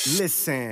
Listen.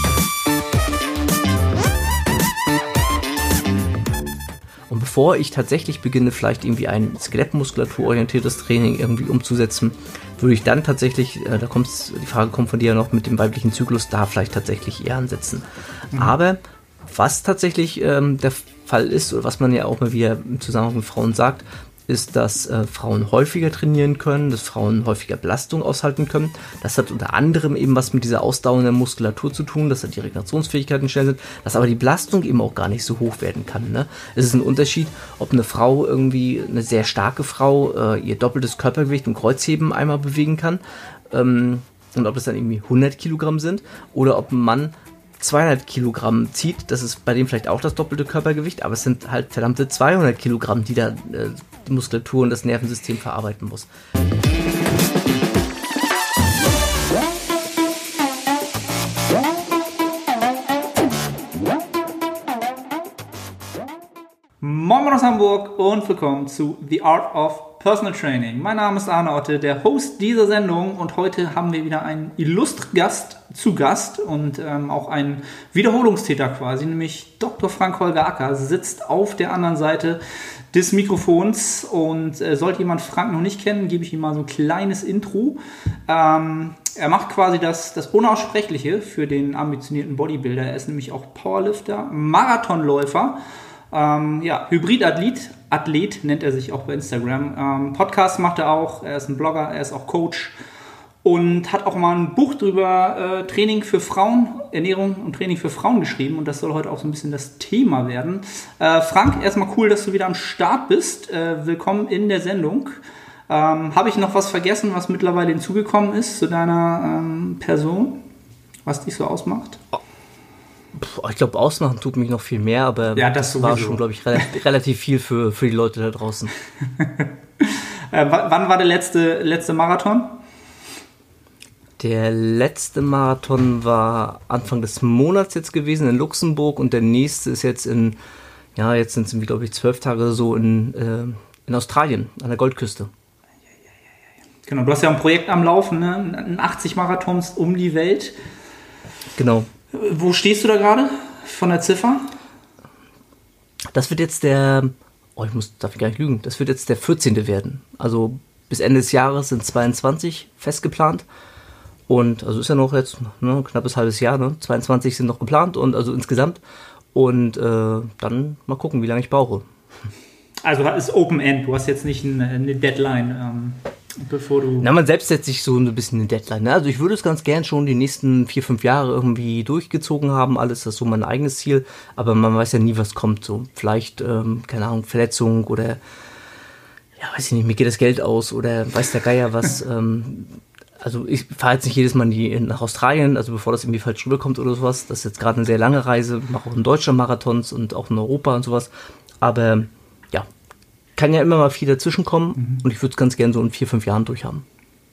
Und bevor ich tatsächlich beginne, vielleicht irgendwie ein skelettmuskulaturorientiertes Training irgendwie umzusetzen, würde ich dann tatsächlich, die Frage kommt von dir ja noch, mit dem weiblichen Zyklus da vielleicht tatsächlich eher ansetzen. Aber was tatsächlich der Fall ist, oder was man ja auch mal wieder im Zusammenhang mit Frauen sagt, ist, dass Frauen häufiger trainieren können, dass Frauen häufiger Belastung aushalten können. Das hat unter anderem eben was mit dieser ausdauernden Muskulatur zu tun, dass die Regenerationsfähigkeiten schnell sind, dass aber die Belastung eben auch gar nicht so hoch werden kann. Ne? Es ist ein Unterschied, ob eine Frau irgendwie, eine sehr starke Frau, ihr doppeltes Körpergewicht im Kreuzheben einmal bewegen kann und ob das dann irgendwie 100 Kilogramm sind oder ob ein Mann 200 Kilogramm zieht, das ist bei dem vielleicht auch das doppelte Körpergewicht, aber es sind halt verdammte 200 Kilogramm, die da die Muskulatur und das Nervensystem verarbeiten muss. Moin aus Hamburg und willkommen zu The Art of Personal Training. Mein Name ist Arne Otte, der Host dieser Sendung, und heute haben wir wieder einen illustren Gast zu Gast und auch einen Wiederholungstäter quasi, nämlich Dr. Frank-Holger Acker sitzt auf der anderen Seite des Mikrofons, und sollte jemand Frank noch nicht kennen, gebe ich ihm mal so ein kleines Intro. Er macht quasi das Unaussprechliche für den ambitionierten Bodybuilder. Er ist nämlich auch Powerlifter, Marathonläufer, Hybridathlet nennt er sich auch bei Instagram. Podcast macht er auch, er ist ein Blogger, er ist auch Coach und hat auch mal ein Buch drüber Training für Frauen, Ernährung und Training für Frauen geschrieben, und das soll heute auch so ein bisschen das Thema werden. Frank, erstmal cool, dass du wieder am Start bist. Willkommen in der Sendung. Habe ich noch was vergessen, was mittlerweile hinzugekommen ist zu deiner Person, was dich so ausmacht? Ich glaube, ausmachen tut mich noch viel mehr, aber ja, das war schon, glaube ich, relativ viel für die Leute da draußen. Wann war der letzte Marathon? Der letzte Marathon war Anfang des Monats jetzt gewesen in Luxemburg, und der nächste ist jetzt jetzt sind es, glaube ich, 12 Tage oder so in Australien, an der Goldküste. Genau, du hast ja ein Projekt am Laufen, ne? 80 Marathons um die Welt. Genau. Wo stehst du da gerade von der Ziffer? Das wird jetzt darf ich gar nicht lügen, das wird jetzt der 14. werden. Also bis Ende des Jahres sind 22 festgeplant. Und also ist ja noch jetzt ein knappes halbes Jahr, 22 sind noch geplant, und also insgesamt. Und dann mal gucken, wie lange ich brauche. Also es ist Open End, du hast jetzt nicht eine Deadline, bevor du... Man selbst setzt sich so ein bisschen eine Deadline. Ne? Also ich würde es ganz gern schon die nächsten 4-5 Jahre irgendwie durchgezogen haben. Alles, das ist so mein eigenes Ziel. Aber man weiß ja nie, was kommt. So vielleicht, keine Ahnung, Verletzung oder, weiß ich nicht, mir geht das Geld aus oder weiß der Geier was. Also ich fahre jetzt nicht jedes Mal nach Australien, also bevor das irgendwie falsch rüberkommt oder sowas. Das ist jetzt gerade eine sehr lange Reise. Ich mache auch in Deutschland Marathons und auch in Europa und sowas. Aber kann ja immer mal viel dazwischen kommen, und ich würde es ganz gerne so in 4-5 Jahren durchhaben.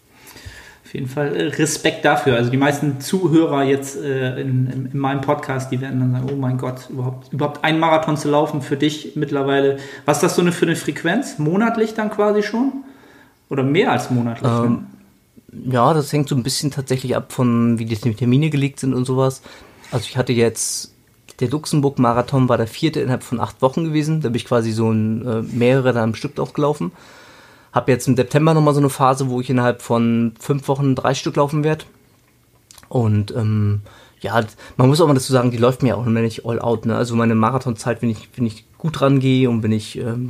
Auf jeden Fall Respekt dafür. Also die meisten Zuhörer jetzt in meinem Podcast, die werden dann sagen, oh mein Gott, überhaupt einen Marathon zu laufen für dich mittlerweile. Was ist das für eine Frequenz? Monatlich dann quasi schon? Oder mehr als monatlich? Ja, das hängt so ein bisschen tatsächlich ab von, wie die Termine gelegt sind und sowas. Also ich hatte jetzt, der Luxemburg-Marathon war der 4. innerhalb von 8 Wochen gewesen. Da bin ich quasi so mehrere dann am Stück aufgelaufen. Habe jetzt im September nochmal so eine Phase, wo ich innerhalb von 5 Wochen 3 Stück laufen werde. Und man muss auch mal dazu sagen, die läuft mir auch nicht all out. Ne? Also meine Marathonzeit, wenn ich gut rangehe und wenn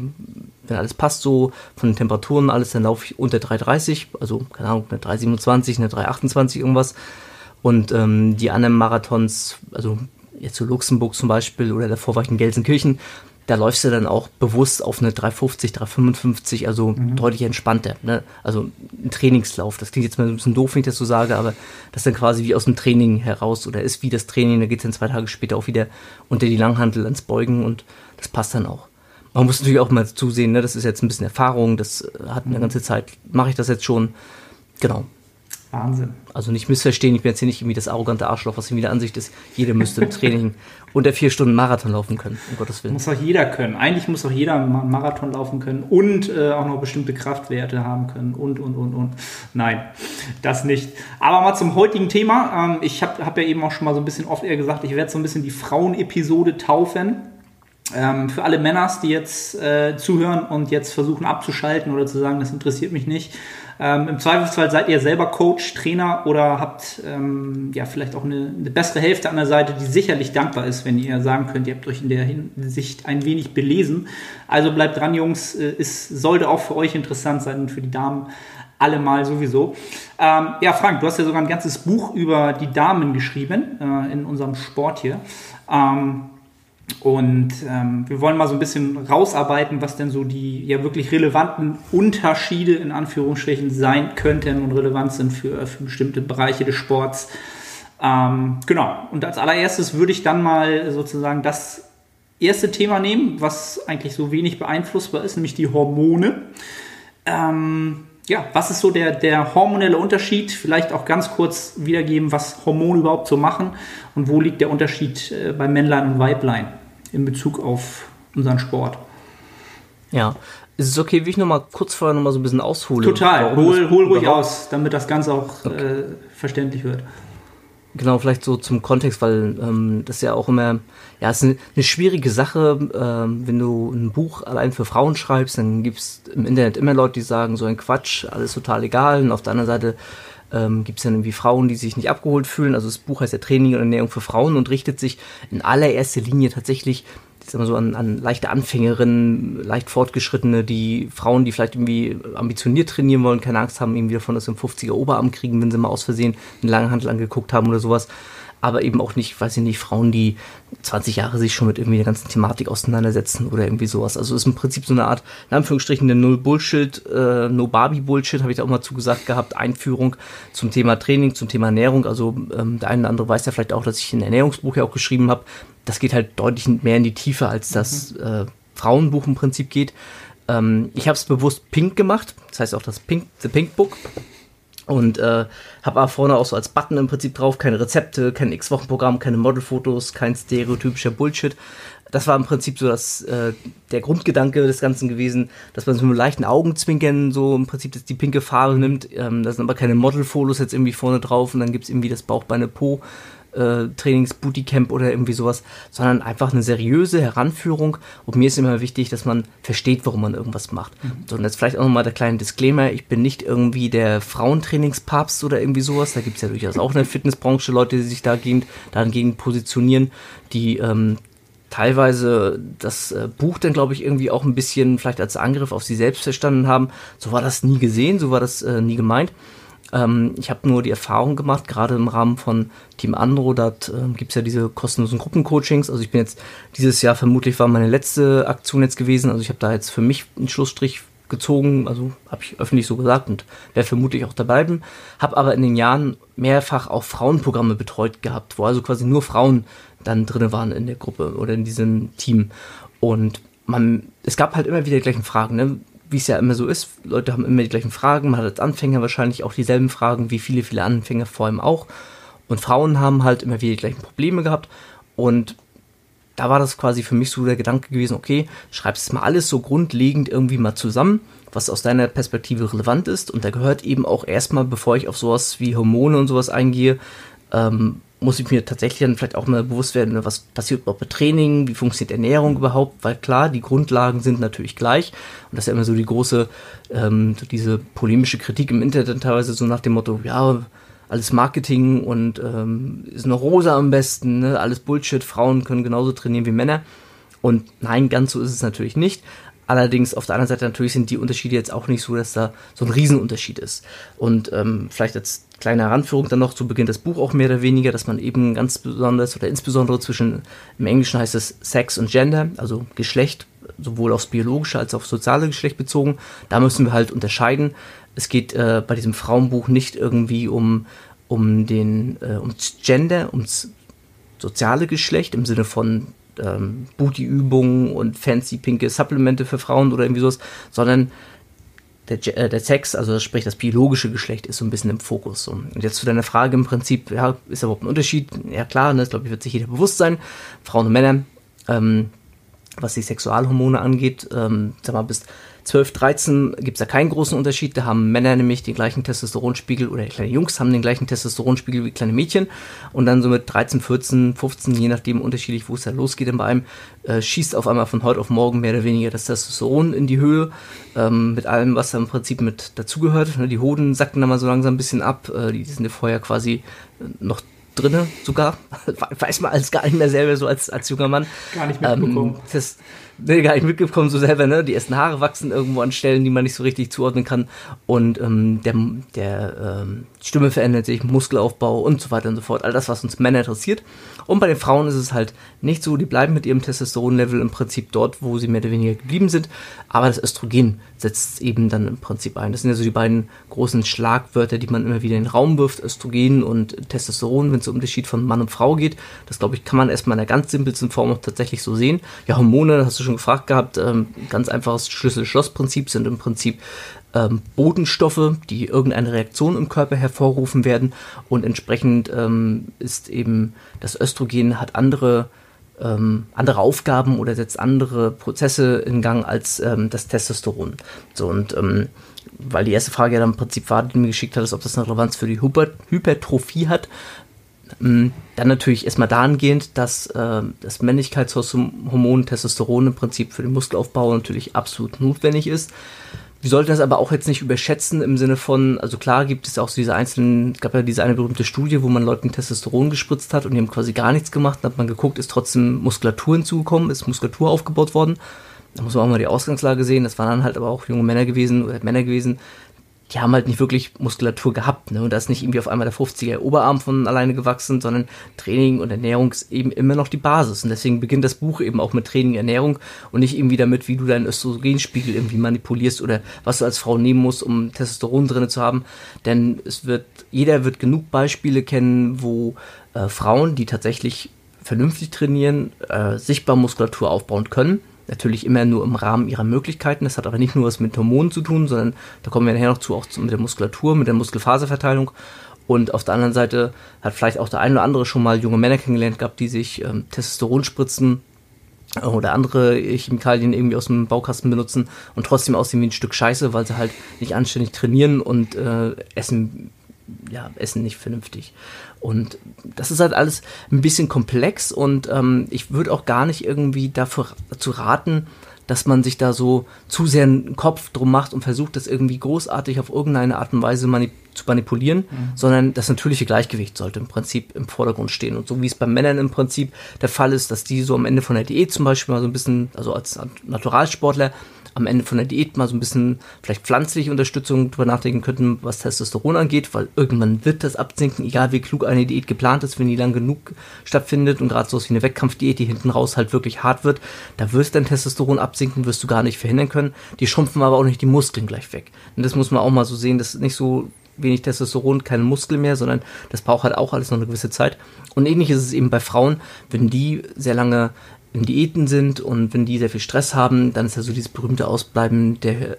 alles passt so, von den Temperaturen alles, dann laufe ich unter 3,30, also keine Ahnung, eine 3,27, eine 3,28 irgendwas. Und die anderen Marathons, also jetzt so Luxemburg zum Beispiel, oder davor war ich in Gelsenkirchen, da läufst du dann auch bewusst auf eine 3,50, 3,55, also deutlich entspannter. Ne? Also ein Trainingslauf, das klingt jetzt mal ein bisschen doof, wenn ich das so sage, aber das ist dann quasi wie aus dem Training heraus, oder ist wie das Training, da geht es dann 2 Tage später auch wieder unter die Langhantel ans Beugen, und das passt dann auch. Man muss natürlich auch mal zusehen, ne? Das ist jetzt ein bisschen Erfahrung, das hat eine ganze Zeit, mache ich das jetzt schon, genau. Wahnsinn. Also nicht missverstehen, ich bin jetzt hier nicht irgendwie das arrogante Arschloch, was irgendwie der Ansicht ist, jeder müsste im Training unter 4 Stunden Marathon laufen können, um Gottes Willen. Muss auch jeder können. Eigentlich muss auch jeder einen Marathon laufen können und auch noch bestimmte Kraftwerte haben können und. Nein, das nicht. Aber mal zum heutigen Thema. Ich hab ja eben auch schon mal so ein bisschen oft eher gesagt, ich werde so ein bisschen die Frauen-Episode taufen. Für alle Männers, die jetzt zuhören und jetzt versuchen abzuschalten oder zu sagen, das interessiert mich nicht. Im Zweifelsfall seid ihr selber Coach, Trainer oder habt vielleicht auch eine bessere Hälfte an der Seite, die sicherlich dankbar ist, wenn ihr sagen könnt, ihr habt euch in der Hinsicht ein wenig belesen. Also bleibt dran, Jungs, es sollte auch für euch interessant sein und für die Damen allemal sowieso. Frank, du hast ja sogar ein ganzes Buch über die Damen geschrieben in unserem Sport hier. Wir wollen mal so ein bisschen rausarbeiten, was denn so die ja wirklich relevanten Unterschiede in Anführungsstrichen sein könnten und relevant sind für bestimmte Bereiche des Sports. Genau. Und als allererstes würde ich dann mal sozusagen das erste Thema nehmen, was eigentlich so wenig beeinflussbar ist, nämlich die Hormone. Was ist so der hormonelle Unterschied? Vielleicht auch ganz kurz wiedergeben, was Hormone überhaupt so machen und wo liegt der Unterschied bei Männlein und Weiblein in Bezug auf unseren Sport. Ja, ist es okay, wie ich nochmal kurz vorher nochmal so ein bisschen aushole? Total, hol ruhig aus, damit das Ganze auch verständlich wird. Genau, vielleicht so zum Kontext, weil das ist ja auch immer, es ist eine schwierige Sache, wenn du ein Buch allein für Frauen schreibst, dann gibt es im Internet immer Leute, die sagen, so ein Quatsch, alles total egal, und auf der anderen Seite gibt es dann irgendwie Frauen, die sich nicht abgeholt fühlen. Also das Buch heißt ja Training und Ernährung für Frauen und richtet sich in allererster Linie tatsächlich, ich sag mal so, an leichte Anfängerinnen, leicht Fortgeschrittene, die Frauen, die vielleicht irgendwie ambitioniert trainieren wollen, keine Angst haben, irgendwie davon, dass sie einen 50er Oberarm kriegen, wenn sie mal aus Versehen einen Langhantel angeguckt haben oder sowas. Aber eben auch nicht, weiß ich nicht, Frauen, die 20 Jahre sich schon mit irgendwie der ganzen Thematik auseinandersetzen oder irgendwie sowas. Also ist im Prinzip so eine Art, in Anführungsstrichen, eine No-Bullshit, No-Barbie-Bullshit, habe ich da auch mal zugesagt gehabt, Einführung zum Thema Training, zum Thema Ernährung. Also der eine oder andere weiß ja vielleicht auch, dass ich ein Ernährungsbuch ja auch geschrieben habe. Das geht halt deutlich mehr in die Tiefe, als das Frauenbuch im Prinzip geht. Ich habe es bewusst pink gemacht, das heißt auch das The Pink Book. Und habe aber vorne auch so als Button im Prinzip drauf, keine Rezepte, kein X-Wochen-Programm, keine Modelfotos, kein stereotypischer Bullshit. Das war im Prinzip so der Grundgedanke des Ganzen gewesen, dass man so mit leichten Augenzwinkern so im Prinzip die pinke Farbe nimmt. Da sind aber keine Modelfotos jetzt irgendwie vorne drauf und dann gibt's irgendwie das Bauch-Beine-Po Trainings-Bootycamp oder irgendwie sowas, sondern einfach eine seriöse Heranführung. Und mir ist immer wichtig, dass man versteht, warum man irgendwas macht. So, und jetzt vielleicht auch nochmal der kleine Disclaimer, ich bin nicht irgendwie der Frauentrainingspapst oder irgendwie sowas, da gibt es ja durchaus auch in der Fitnessbranche Leute, die sich dagegen positionieren, die teilweise das Buch dann, glaube ich, irgendwie auch ein bisschen vielleicht als Angriff auf sie selbst verstanden haben. So war das nie gesehen, so war das nie gemeint. Ich habe nur die Erfahrung gemacht, gerade im Rahmen von Team Andro, da gibt es ja diese kostenlosen Gruppencoachings. Also ich bin jetzt, dieses Jahr vermutlich war meine letzte Aktion jetzt gewesen. Also ich habe da jetzt für mich einen Schlussstrich gezogen, also habe ich öffentlich so gesagt und werde vermutlich auch dabei bleiben. Habe aber in den Jahren mehrfach auch Frauenprogramme betreut gehabt, wo also quasi nur Frauen dann drin waren in der Gruppe oder in diesem Team. Und es gab halt immer wieder die gleichen Fragen, ne? Wie es ja immer so ist, Leute haben immer die gleichen Fragen, man hat als Anfänger wahrscheinlich auch dieselben Fragen wie viele Anfänger vor allem auch. Und Frauen haben halt immer wieder die gleichen Probleme gehabt. Und da war das quasi für mich so der Gedanke gewesen, okay, schreibst es mal alles so grundlegend irgendwie mal zusammen, was aus deiner Perspektive relevant ist. Und da gehört eben auch erstmal, bevor ich auf sowas wie Hormone und sowas eingehe, muss ich mir tatsächlich dann vielleicht auch mal bewusst werden, was passiert überhaupt bei Training, wie funktioniert Ernährung überhaupt, weil klar, die Grundlagen sind natürlich gleich und das ist ja immer so die große, diese polemische Kritik im Internet teilweise so nach dem Motto, ja, alles Marketing und ist noch rosa am besten, ne? Alles Bullshit, Frauen können genauso trainieren wie Männer und nein, ganz so ist es natürlich nicht. Allerdings auf der anderen Seite natürlich sind die Unterschiede jetzt auch nicht so, dass da so ein Riesenunterschied ist. Und vielleicht als kleine Heranführung dann noch, so beginnt das Buch auch mehr oder weniger, dass man eben ganz besonders oder insbesondere im Englischen heißt es Sex und Gender, also Geschlecht, sowohl aufs biologische als auch aufs soziale Geschlecht bezogen. Da müssen wir halt unterscheiden. Es geht bei diesem Frauenbuch nicht irgendwie ums Gender, ums soziale Geschlecht im Sinne von Booty-Übungen und fancy pinke Supplemente für Frauen oder irgendwie sowas, sondern der Sex, also sprich das biologische Geschlecht, ist so ein bisschen im Fokus. So. Und jetzt zu deiner Frage im Prinzip, ja, ist da überhaupt ein Unterschied? Ja klar, ne, das glaube ich, wird sich jeder bewusst sein, Frauen und Männer, was die Sexualhormone angeht, sag mal, bis 12, 13 gibt es da keinen großen Unterschied. Da haben Männer nämlich den gleichen Testosteronspiegel oder kleine Jungs haben den gleichen Testosteronspiegel wie kleine Mädchen. Und dann so mit 13, 14, 15, je nachdem unterschiedlich, wo es da losgeht bei einem, schießt auf einmal von heute auf morgen mehr oder weniger das Testosteron in die Höhe. Mit allem, was da im Prinzip mit dazugehört. Die Hoden sacken da mal so langsam ein bisschen ab. Die sind ja vorher quasi noch drinne sogar. Weiß man alles gar nicht mehr selber so als junger Mann. Gar nicht mitbekommen. Gar nicht mitbekommen so selber, ne? Die ersten Haare wachsen irgendwo an Stellen, die man nicht so richtig zuordnen kann. Und der Stimme verändert sich, Muskelaufbau und so weiter und so fort. All das, was uns Männer interessiert. Und bei den Frauen ist es halt nicht so, die bleiben mit ihrem Testosteronlevel im Prinzip dort, wo sie mehr oder weniger geblieben sind. Aber das Östrogen setzt eben dann im Prinzip ein. Das sind ja so die beiden großen Schlagwörter, die man immer wieder in den Raum wirft. Östrogen und Testosteron, wenn es um den Unterschied von Mann und Frau geht. Das, glaube ich, kann man erstmal in der ganz simpelsten Form auch tatsächlich so sehen. Ja, Hormone, hast du schon gefragt gehabt, ganz einfaches Schlüssel-Schloss-Prinzip sind im Prinzip Botenstoffe, die irgendeine Reaktion im Körper hervorrufen werden und entsprechend ist eben das Östrogen hat andere Aufgaben oder setzt andere Prozesse in Gang als das Testosteron. So und weil die erste Frage ja dann im Prinzip war, die du mir geschickt hattest, ob das eine Relevanz für die Hypertrophie hat, dann natürlich erstmal dahingehend, dass das Männlichkeitshormon Testosteron im Prinzip für den Muskelaufbau natürlich absolut notwendig ist. Wir sollten das aber auch jetzt nicht überschätzen im Sinne von, also klar gibt es auch so es gab ja diese eine berühmte Studie, wo man Leuten Testosteron gespritzt hat und die haben quasi gar nichts gemacht, dann hat man geguckt, ist trotzdem Muskulatur hinzugekommen, ist Muskulatur aufgebaut worden. Da muss man auch mal die Ausgangslage sehen, das waren dann halt aber auch junge Männer gewesen, die haben halt nicht wirklich Muskulatur gehabt, ne? Und da ist nicht irgendwie auf einmal der 50er Oberarm von alleine gewachsen, sondern Training und Ernährung ist eben immer noch die Basis. Und deswegen beginnt das Buch eben auch mit Training, Ernährung und nicht irgendwie damit, wie du deinen Östrogenspiegel irgendwie manipulierst oder was du als Frau nehmen musst, um Testosteron drin zu haben. Denn jeder wird genug Beispiele kennen, wo Frauen, die tatsächlich vernünftig trainieren, sichtbar Muskulatur aufbauen können. Natürlich immer nur im Rahmen ihrer Möglichkeiten. Das hat aber nicht nur was mit Hormonen zu tun, sondern da kommen wir nachher noch zu, mit der Muskulatur, mit der Muskelfaserverteilung. Und auf der anderen Seite hat vielleicht auch der eine oder andere schon mal junge Männer kennengelernt gehabt, die sich Testosteron spritzen oder andere Chemikalien irgendwie aus dem Baukasten benutzen und trotzdem aussehen wie ein Stück Scheiße, weil sie halt nicht anständig trainieren und essen nicht vernünftig. Und das ist halt alles ein bisschen komplex und ich würde auch gar nicht irgendwie dazu raten, dass man sich da so zu sehr einen Kopf drum macht und versucht, das irgendwie großartig auf irgendeine Art und Weise zu manipulieren, sondern das natürliche Gleichgewicht sollte im Prinzip im Vordergrund stehen. Und so wie es bei Männern im Prinzip der Fall ist, dass die so am Ende von der Diät zum Beispiel mal so ein bisschen, also als Naturalsportler, am Ende von der Diät mal so ein bisschen vielleicht pflanzliche Unterstützung drüber nachdenken könnten, was Testosteron angeht, weil irgendwann wird das absinken, egal wie klug eine Diät geplant ist, wenn die lang genug stattfindet und gerade so wie eine Wettkampfdiät, die hinten raus halt wirklich hart wird, da wirst dein Testosteron absinken, wirst du gar nicht verhindern können, die schrumpfen aber auch nicht die Muskeln gleich weg. Und das muss man auch mal so sehen, das ist nicht so wenig Testosteron, keine Muskeln mehr, sondern das braucht halt auch alles noch eine gewisse Zeit. Und ähnlich ist es eben bei Frauen, wenn die sehr lange in Diäten sind und wenn die sehr viel Stress haben, dann ist ja so dieses berühmte Ausbleiben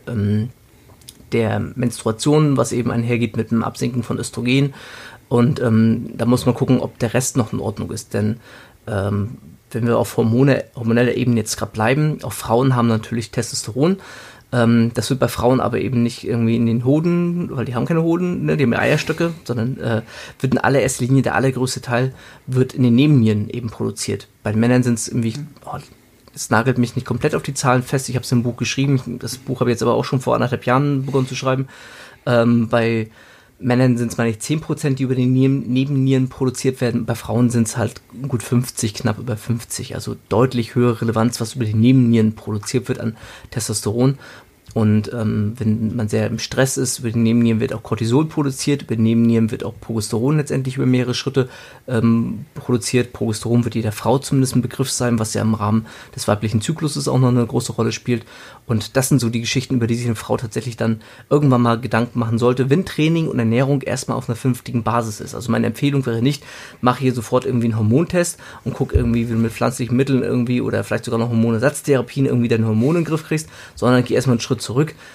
der Menstruation, was eben einhergeht mit dem Absinken von Östrogen. Und da muss man gucken, ob der Rest noch in Ordnung ist. Denn wenn wir auf hormoneller Ebene jetzt gerade bleiben, auch Frauen haben natürlich Testosteron. Das wird bei Frauen aber eben nicht irgendwie in den Hoden, weil die haben keine Hoden, ne, die haben Eierstöcke, sondern wird in allererster Linie, der allergrößte Teil, wird in den Nebennieren eben produziert. Bei den Männern sind es irgendwie, es nagelt mich nicht komplett auf die Zahlen fest, ich habe es im Buch geschrieben, das Buch habe ich jetzt aber auch schon vor 1,5 Jahren begonnen zu schreiben. Bei Männern sind es mal nicht 10%, die über die Nebennieren produziert werden, bei Frauen sind es halt gut 50, knapp über 50, also deutlich höhere Relevanz, was über die Nebennieren produziert wird an Testosteron. Und wenn man sehr im Stress ist, über die Nebennieren wird auch Cortisol produziert, über die Nebennieren wird auch Progesteron letztendlich über mehrere Schritte produziert. Progesteron wird jeder Frau zumindest ein Begriff sein, was ja im Rahmen des weiblichen Zykluses auch noch eine große Rolle spielt. Und das sind so die Geschichten, über die sich eine Frau tatsächlich dann irgendwann mal Gedanken machen sollte, wenn Training und Ernährung erstmal auf einer vernünftigen Basis ist. Also meine Empfehlung wäre nicht, mach hier sofort irgendwie einen Hormontest und guck irgendwie, wie du mit pflanzlichen Mitteln irgendwie oder vielleicht sogar noch Hormonersatztherapien irgendwie deine Hormone in den Griff kriegst, sondern geh erstmal einen Schritt zurück.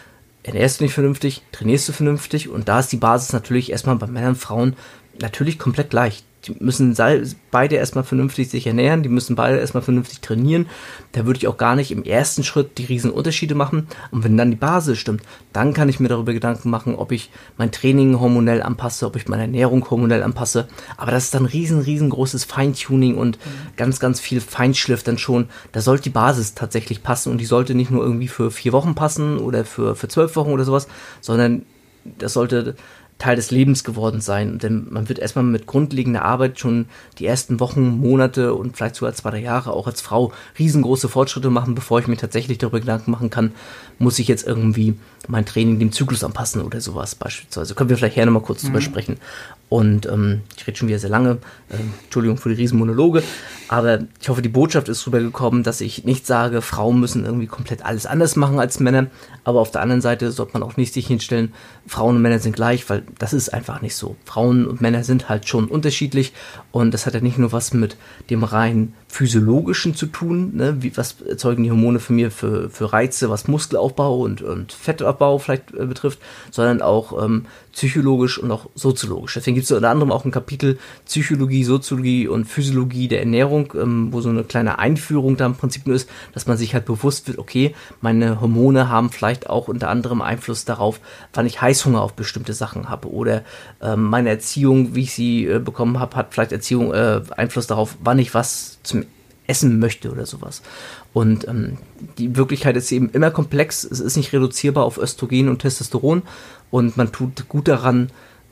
ernährst du nicht vernünftig, trainierst du vernünftig, und da ist die Basis natürlich erstmal bei Männern und Frauen natürlich komplett gleich. Die müssen beide erstmal vernünftig sich ernähren, die müssen beide erstmal vernünftig trainieren. Da würde ich auch gar nicht im ersten Schritt die riesen Unterschiede machen. Und wenn dann die Basis stimmt, dann kann ich mir darüber Gedanken machen, ob ich mein Training hormonell anpasse, ob ich meine Ernährung hormonell anpasse. Aber das ist dann riesengroßes Feintuning und ganz viel Feinschliff dann schon. Da sollte die Basis tatsächlich passen, und die sollte nicht nur irgendwie für 4 Wochen passen oder für 12 Wochen oder sowas, sondern das sollte Teil des Lebens geworden sein. Denn man wird erstmal mit grundlegender Arbeit schon die ersten Wochen, Monate und vielleicht sogar 2 Jahre auch als Frau riesengroße Fortschritte machen, bevor ich mir tatsächlich darüber Gedanken machen kann, muss ich jetzt irgendwie mein Training dem Zyklus anpassen oder sowas beispielsweise. Können wir vielleicht hier nochmal kurz drüber sprechen. Und ich rede schon wieder sehr lange, Entschuldigung für die Riesenmonologe, aber ich hoffe, die Botschaft ist rübergekommen, dass ich nicht sage, Frauen müssen irgendwie komplett alles anders machen als Männer, aber auf der anderen Seite sollte man auch nicht sich hinstellen, Frauen und Männer sind gleich, weil das ist einfach nicht so. Frauen und Männer sind halt schon unterschiedlich, und das hat ja nicht nur was mit dem rein physiologischen zu tun, ne? Was erzeugen die Hormone für mir für Reize, was Muskelaufbau und Fettabbau vielleicht betrifft, sondern auch psychologisch und auch soziologisch. Deswegen gibt es unter anderem auch ein Kapitel Psychologie, Soziologie und Physiologie der Ernährung, wo so eine kleine Einführung da im Prinzip nur ist, dass man sich halt bewusst wird, okay, meine Hormone haben vielleicht auch unter anderem Einfluss darauf, wann ich Heißhunger auf bestimmte Sachen habe, oder meine Erziehung, wie ich sie bekommen habe, hat vielleicht Einfluss darauf, wann ich was zum Essen möchte oder sowas. Und die Wirklichkeit ist eben immer komplex, es ist nicht reduzierbar auf Östrogen und Testosteron, und man tut gut daran,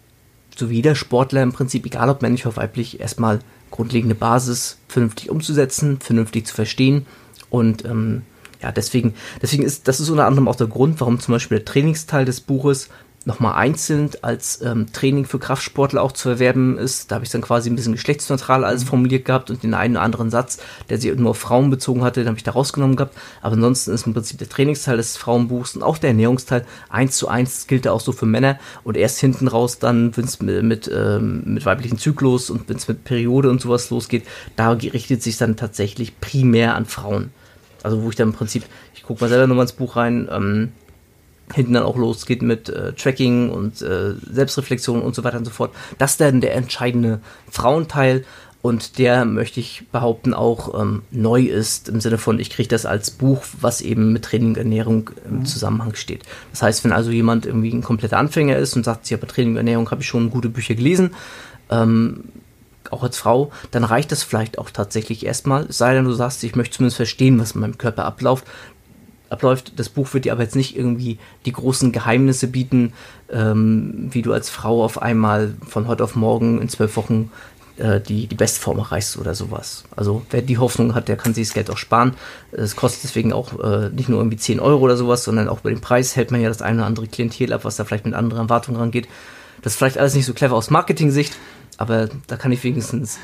so wie jeder Sportler im Prinzip, egal ob männlich oder weiblich, erstmal grundlegende Basis vernünftig umzusetzen, vernünftig zu verstehen. Und deswegen ist das unter anderem auch der Grund, warum zum Beispiel der Trainingsteil des Buches nochmal einzeln als Training für Kraftsportler auch zu erwerben ist. Da habe ich dann quasi ein bisschen geschlechtsneutral alles formuliert gehabt, und den einen oder anderen Satz, der sich nur auf Frauen bezogen hatte, den habe ich da rausgenommen gehabt. Aber ansonsten ist im Prinzip der Trainingsteil des Frauenbuchs und auch der Ernährungsteil 1:1, gilt da auch so für Männer, und erst hinten raus dann, wenn es mit weiblichen Zyklus und wenn es mit Periode und sowas losgeht, da richtet sich dann tatsächlich primär an Frauen. Also wo ich dann im Prinzip, ich gucke mal selber nochmal ins Buch rein, hinten dann auch losgeht mit Tracking und Selbstreflexion und so weiter und so fort. Das ist dann der entscheidende Frauenteil, und der, möchte ich behaupten, auch neu ist, im Sinne von, ich kriege das als Buch, was eben mit Training und Ernährung im Zusammenhang steht. Das heißt, wenn also jemand irgendwie ein kompletter Anfänger ist und sagt, ja, bei Training und Ernährung habe ich schon gute Bücher gelesen, auch als Frau, dann reicht das vielleicht auch tatsächlich erstmal, es sei denn, du sagst, ich möchte zumindest verstehen, was in meinem Körper abläuft. Das Buch wird dir aber jetzt nicht irgendwie die großen Geheimnisse bieten, wie du als Frau auf einmal von heute auf morgen in 12 Wochen die Bestform erreichst oder sowas. Also wer die Hoffnung hat, der kann sich das Geld auch sparen. Es kostet deswegen auch nicht nur irgendwie 10 Euro oder sowas, sondern auch bei dem Preis hält man ja das eine oder andere Klientel ab, was da vielleicht mit anderen Erwartungen rangeht. Das ist vielleicht alles nicht so clever aus Marketing-Sicht, aber da kann ich wenigstens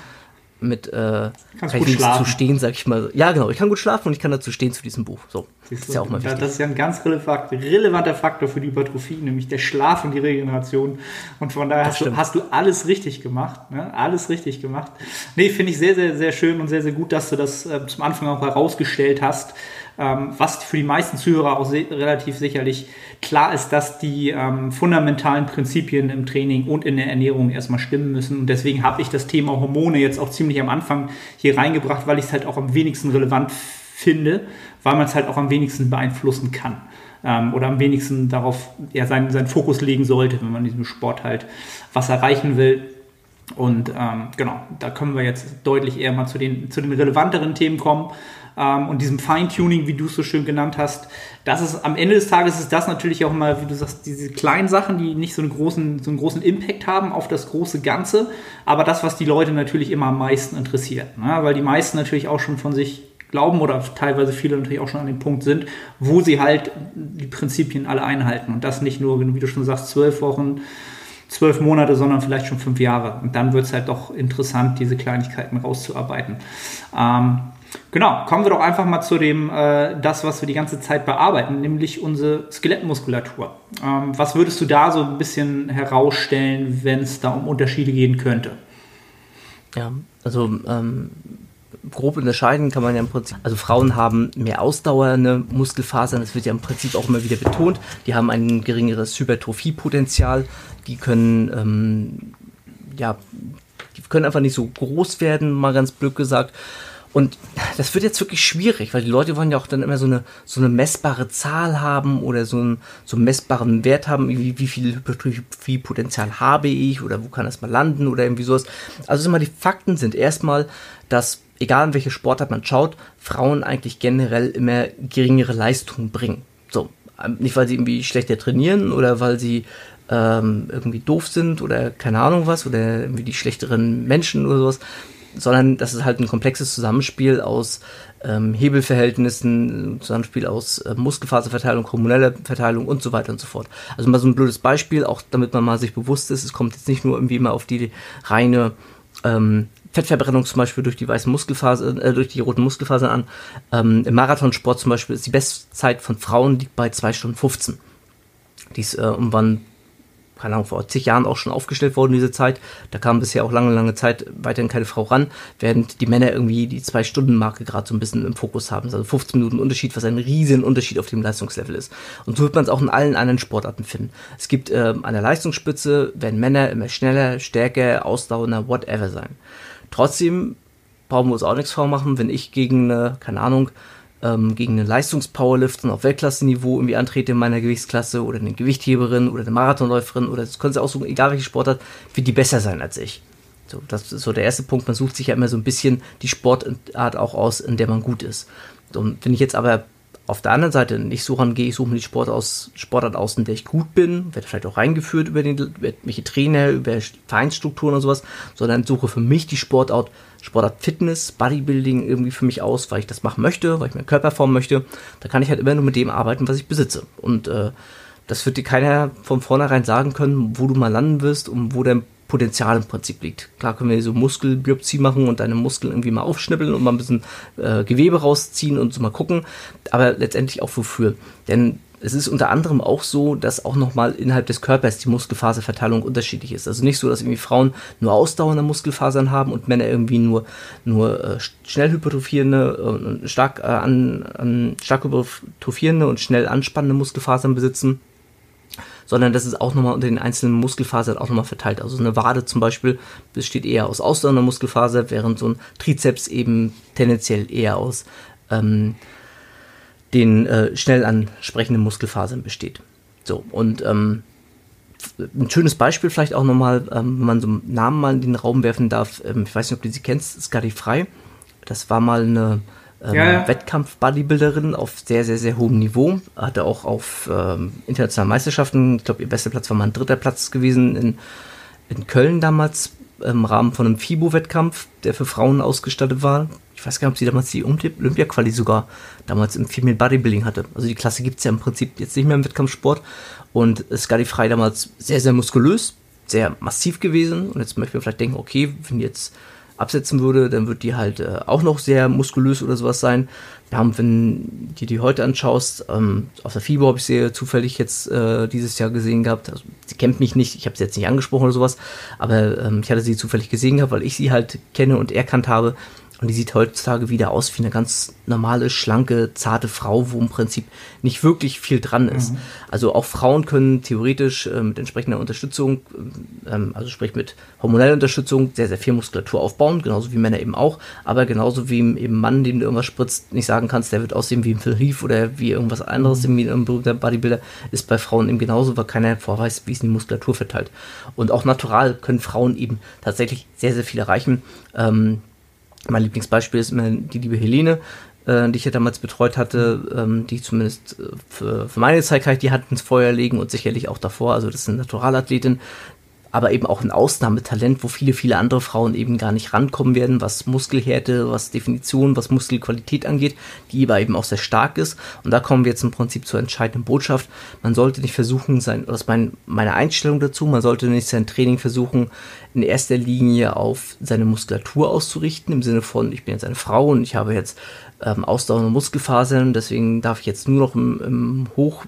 zu stehen, sag ich mal. Ja, genau, ich kann gut schlafen und ich kann dazu stehen zu diesem Buch. So, das ist ja auch mal wichtig. Das ist ja ein ganz relevanter Faktor für die Hypertrophie, nämlich der Schlaf und die Regeneration. Und von daher hast du alles richtig gemacht. Ne? Alles richtig gemacht. Nee, finde ich sehr, sehr, sehr schön und sehr, sehr gut, dass du das zum Anfang auch herausgestellt hast. Was für die meisten Zuhörer auch relativ sicherlich klar ist, dass die fundamentalen Prinzipien im Training und in der Ernährung erstmal stimmen müssen. Und deswegen habe ich das Thema Hormone jetzt auch ziemlich am Anfang hier reingebracht, weil ich es halt auch am wenigsten relevant finde, weil man es halt auch am wenigsten beeinflussen kann. Oder am wenigsten darauf seinen Fokus legen sollte, wenn man in diesem Sport halt was erreichen will. Und genau, da können wir jetzt deutlich eher mal zu den relevanteren Themen kommen. Und diesem Feintuning, wie du es so schön genannt hast, das ist am Ende des Tages ist das natürlich auch immer, wie du sagst, diese kleinen Sachen, die nicht so einen großen Impact haben auf das große Ganze, aber das, was die Leute natürlich immer am meisten interessiert, ne? Weil die meisten natürlich auch schon von sich glauben oder teilweise viele natürlich auch schon an dem Punkt sind, wo sie halt die Prinzipien alle einhalten und das nicht nur, wie du schon sagst, 12 Wochen, 12 Monate, sondern vielleicht schon 5 Jahre. Und dann wird es halt doch interessant, diese Kleinigkeiten rauszuarbeiten. Genau, kommen wir doch einfach mal zu dem, das, was wir die ganze Zeit bearbeiten, nämlich unsere Skelettmuskulatur. Was würdest du da so ein bisschen herausstellen, wenn es da um Unterschiede gehen könnte? Ja, also grob unterscheiden kann man ja im Prinzip, also Frauen haben mehr ausdauernde Muskelfasern, das wird ja im Prinzip auch immer wieder betont, die haben ein geringeres Hypertrophiepotenzial, die können, die können einfach nicht so groß werden, mal ganz blöd gesagt. Und das wird jetzt wirklich schwierig, weil die Leute wollen ja auch dann immer so eine messbare Zahl haben oder so einen messbaren Wert haben, wie viel Hypertrophiepotenzial habe ich oder wo kann das mal landen oder irgendwie sowas. Also die Fakten sind erstmal, dass, egal in welche Sportart man schaut, Frauen eigentlich generell immer geringere Leistungen bringen. So, nicht weil sie irgendwie schlechter trainieren oder weil sie irgendwie doof sind oder keine Ahnung was oder irgendwie die schlechteren Menschen oder sowas, sondern das ist halt ein komplexes Zusammenspiel aus Hebelverhältnissen, Zusammenspiel aus Muskelfaserverteilung, hormoneller Verteilung und so weiter und so fort. Also mal so ein blödes Beispiel, auch damit man mal sich bewusst ist, es kommt jetzt nicht nur irgendwie immer auf die reine Fettverbrennung zum Beispiel durch die weißen Muskelfasern, durch die roten Muskelfasern an. Im Marathonsport zum Beispiel ist die Bestzeit von Frauen liegt bei 2 Stunden 15. Die ist irgendwann, keine Ahnung, vor zig Jahren auch schon aufgestellt worden, diese Zeit. Da kam bisher auch lange Zeit weiterhin keine Frau ran, während die Männer irgendwie die 2-Stunden-Marke gerade so ein bisschen im Fokus haben. Also 15 Minuten Unterschied, was ein riesen Unterschied auf dem Leistungslevel ist. Und so wird man es auch in allen anderen Sportarten finden. Es gibt an der Leistungsspitze, werden Männer immer schneller, stärker, ausdauernder, whatever sein. Trotzdem brauchen wir uns auch nichts vormachen, wenn ich gegen eine, keine Ahnung, gegen einen Leistungspowerlift auf Weltklasse-Niveau irgendwie antrete in meiner Gewichtsklasse oder eine Gewichtheberin oder eine Marathonläuferin oder das können sie aussuchen, egal welche Sportart, wird die besser sein als ich. So, das ist so der erste Punkt. Man sucht sich ja immer so ein bisschen die Sportart auch aus, in der man gut ist. So, wenn ich jetzt aber auf der anderen Seite nicht so rangehe, ich suche mir die Sportart aus, in der ich gut bin, werde vielleicht auch reingeführt über welche Trainer, über Vereinsstrukturen und sowas, sondern suche für mich die Sportart Fitness, Bodybuilding irgendwie für mich aus, weil ich das machen möchte, weil ich meinen Körper formen möchte, da kann ich halt immer nur mit dem arbeiten, was ich besitze. Und das wird dir keiner von vornherein sagen können, wo du mal landen wirst und wo dein Potenzial im Prinzip liegt. Klar können wir so Muskelbiopsie machen und deine Muskeln irgendwie mal aufschnippeln und mal ein bisschen Gewebe rausziehen und so mal gucken, aber letztendlich auch wofür. Denn es ist unter anderem auch so, dass auch nochmal innerhalb des Körpers die Muskelfaserverteilung unterschiedlich ist. Also nicht so, dass irgendwie Frauen nur ausdauernde Muskelfasern haben und Männer irgendwie nur schnell hypertrophierende, stark hypertrophierende und schnell anspannende Muskelfasern besitzen, sondern das ist auch nochmal unter den einzelnen Muskelfasern auch nochmal verteilt. Also eine Wade zum Beispiel besteht eher aus ausdauernder Muskelfaser, während so ein Trizeps eben tendenziell eher aus den schnell ansprechenden Muskelfasern besteht. So, und ein schönes Beispiel vielleicht auch nochmal, wenn man so einen Namen mal in den Raum werfen darf, ich weiß nicht, ob du sie kennst, Scotty Frey. Das war mal eine Wettkampf-Bodybuilderin auf sehr, sehr, sehr hohem Niveau. Hatte auch auf internationalen Meisterschaften, ich glaube, ihr bester Platz war mal ein 3. Platz gewesen in Köln damals, im Rahmen von einem FIBO-Wettkampf, der für Frauen ausgestattet war. Ich weiß gar nicht, ob sie damals die Olympia-Quali sogar damals im Female Bodybuilding hatte. Also die Klasse gibt es ja im Prinzip jetzt nicht mehr im Wettkampfsport. Und Scotty Frey damals sehr, sehr muskulös, sehr massiv gewesen. Und jetzt möchte man vielleicht denken, okay, wenn die jetzt absetzen würde, dann wird die halt auch noch sehr muskulös oder sowas sein. Wir haben, wenn du die heute anschaust, auf der FIBO habe ich sie zufällig jetzt dieses Jahr gesehen gehabt. Also, sie kennt mich nicht, ich habe sie jetzt nicht angesprochen oder sowas, aber ich hatte sie zufällig gesehen gehabt, weil ich sie halt kenne und erkannt habe. Und die sieht heutzutage wieder aus wie eine ganz normale, schlanke, zarte Frau, wo im Prinzip nicht wirklich viel dran ist. Also auch Frauen können theoretisch mit entsprechender Unterstützung, also sprich mit hormoneller Unterstützung, sehr, sehr viel Muskulatur aufbauen, genauso wie Männer eben auch. Aber genauso wie eben ein Mann, dem du irgendwas spritzt, nicht sagen kannst, der wird aussehen wie ein Phil Heath oder wie irgendwas anderes, wie ein berühmter Bodybuilder, ist bei Frauen eben genauso, weil keiner vorweist, wie es in die Muskulatur verteilt. Und auch natural können Frauen eben tatsächlich sehr, sehr viel erreichen. Mein Lieblingsbeispiel ist immer die liebe Helene, die ich ja damals betreut hatte, die zumindest für meine Zeit kann ich die Hand ins Feuer legen und sicherlich auch davor, also das ist eine Naturalathletin, aber eben auch ein Ausnahmetalent, wo viele, viele andere Frauen eben gar nicht rankommen werden, was Muskelhärte, was Definition, was Muskelqualität angeht, die aber eben auch sehr stark ist. Und da kommen wir jetzt im Prinzip zur entscheidenden Botschaft. Man sollte nicht versuchen, das ist meine Einstellung dazu, man sollte nicht sein Training versuchen, in erster Linie auf seine Muskulatur auszurichten, im Sinne von, ich bin jetzt eine Frau und ich habe jetzt ausdauernde Muskelfasern, deswegen darf ich jetzt nur noch im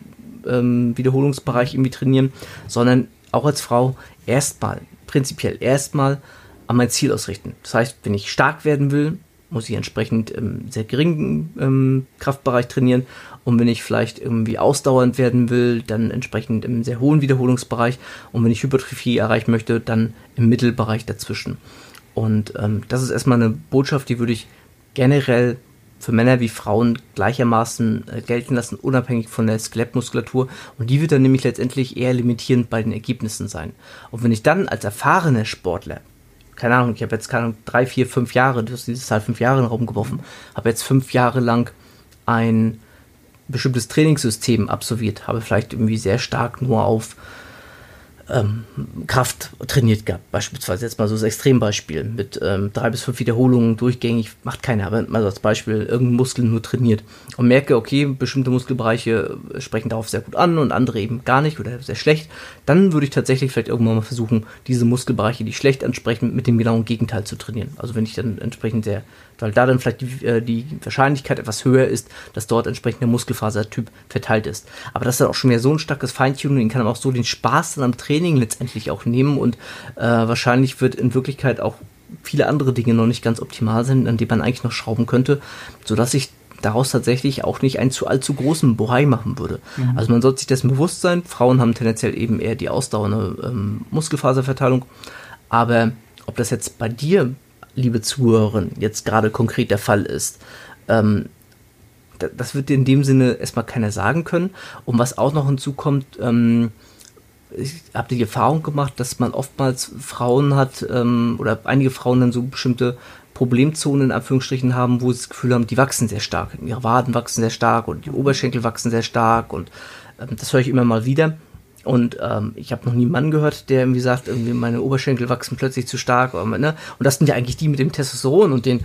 Hochwiederholungsbereich irgendwie trainieren, sondern auch als Frau prinzipiell erstmal an mein Ziel ausrichten. Das heißt, wenn ich stark werden will, muss ich entsprechend im sehr geringen Kraftbereich trainieren. Und wenn ich vielleicht irgendwie ausdauernd werden will, dann entsprechend im sehr hohen Wiederholungsbereich. Und wenn ich Hypertrophie erreichen möchte, dann im Mittelbereich dazwischen. Und das ist erstmal eine Botschaft, die würde ich generell für Männer wie Frauen gleichermaßen gelten lassen, unabhängig von der Skelettmuskulatur. Und die wird dann nämlich letztendlich eher limitierend bei den Ergebnissen sein. Und wenn ich dann als erfahrener Sportler, keine Ahnung, ich habe jetzt 3, 4, 5 Jahre, du hast diese Zahl 5 Jahre in den Raum geworfen, habe jetzt 5 Jahre lang ein bestimmtes Trainingssystem absolviert, habe vielleicht irgendwie sehr stark nur auf Kraft trainiert gehabt, beispielsweise jetzt mal so das Extrembeispiel mit 3 bis 5 Wiederholungen durchgängig, macht keiner, aber mal so als Beispiel irgendeinen Muskel nur trainiert und merke, okay, bestimmte Muskelbereiche sprechen darauf sehr gut an und andere eben gar nicht oder sehr schlecht, dann würde ich tatsächlich vielleicht irgendwann mal versuchen, diese Muskelbereiche, die schlecht ansprechen, mit dem genauen Gegenteil zu trainieren. Also wenn ich dann entsprechend weil da dann vielleicht die Wahrscheinlichkeit etwas höher ist, dass dort entsprechend der Muskelfasertyp verteilt ist. Aber das ist dann auch schon wieder so ein starkes Feintuning, den kann man auch so den Spaß dann am Training letztendlich auch nehmen und wahrscheinlich wird in Wirklichkeit auch viele andere Dinge noch nicht ganz optimal sind, an die man eigentlich noch schrauben könnte, sodass ich daraus tatsächlich auch nicht einen allzu großen Bohai machen würde. Mhm. Also man sollte sich dessen bewusst sein, Frauen haben tendenziell eben eher die ausdauernde Muskelfaserverteilung, aber ob das jetzt bei dir, liebe Zuhörerin, jetzt gerade konkret der Fall ist, das wird dir in dem Sinne erstmal keiner sagen können. Und was auch noch hinzukommt, ich habe die Erfahrung gemacht, dass man oftmals Frauen hat oder einige Frauen dann so bestimmte Problemzonen in Anführungsstrichen haben, wo sie das Gefühl haben, die wachsen sehr stark. Ihre Waden wachsen sehr stark und die Oberschenkel wachsen sehr stark und das höre ich immer mal wieder. Und ich habe noch nie einen Mann gehört, der irgendwie sagt, irgendwie meine Oberschenkel wachsen plötzlich zu stark. Ne? Und das sind ja eigentlich die mit dem Testosteron und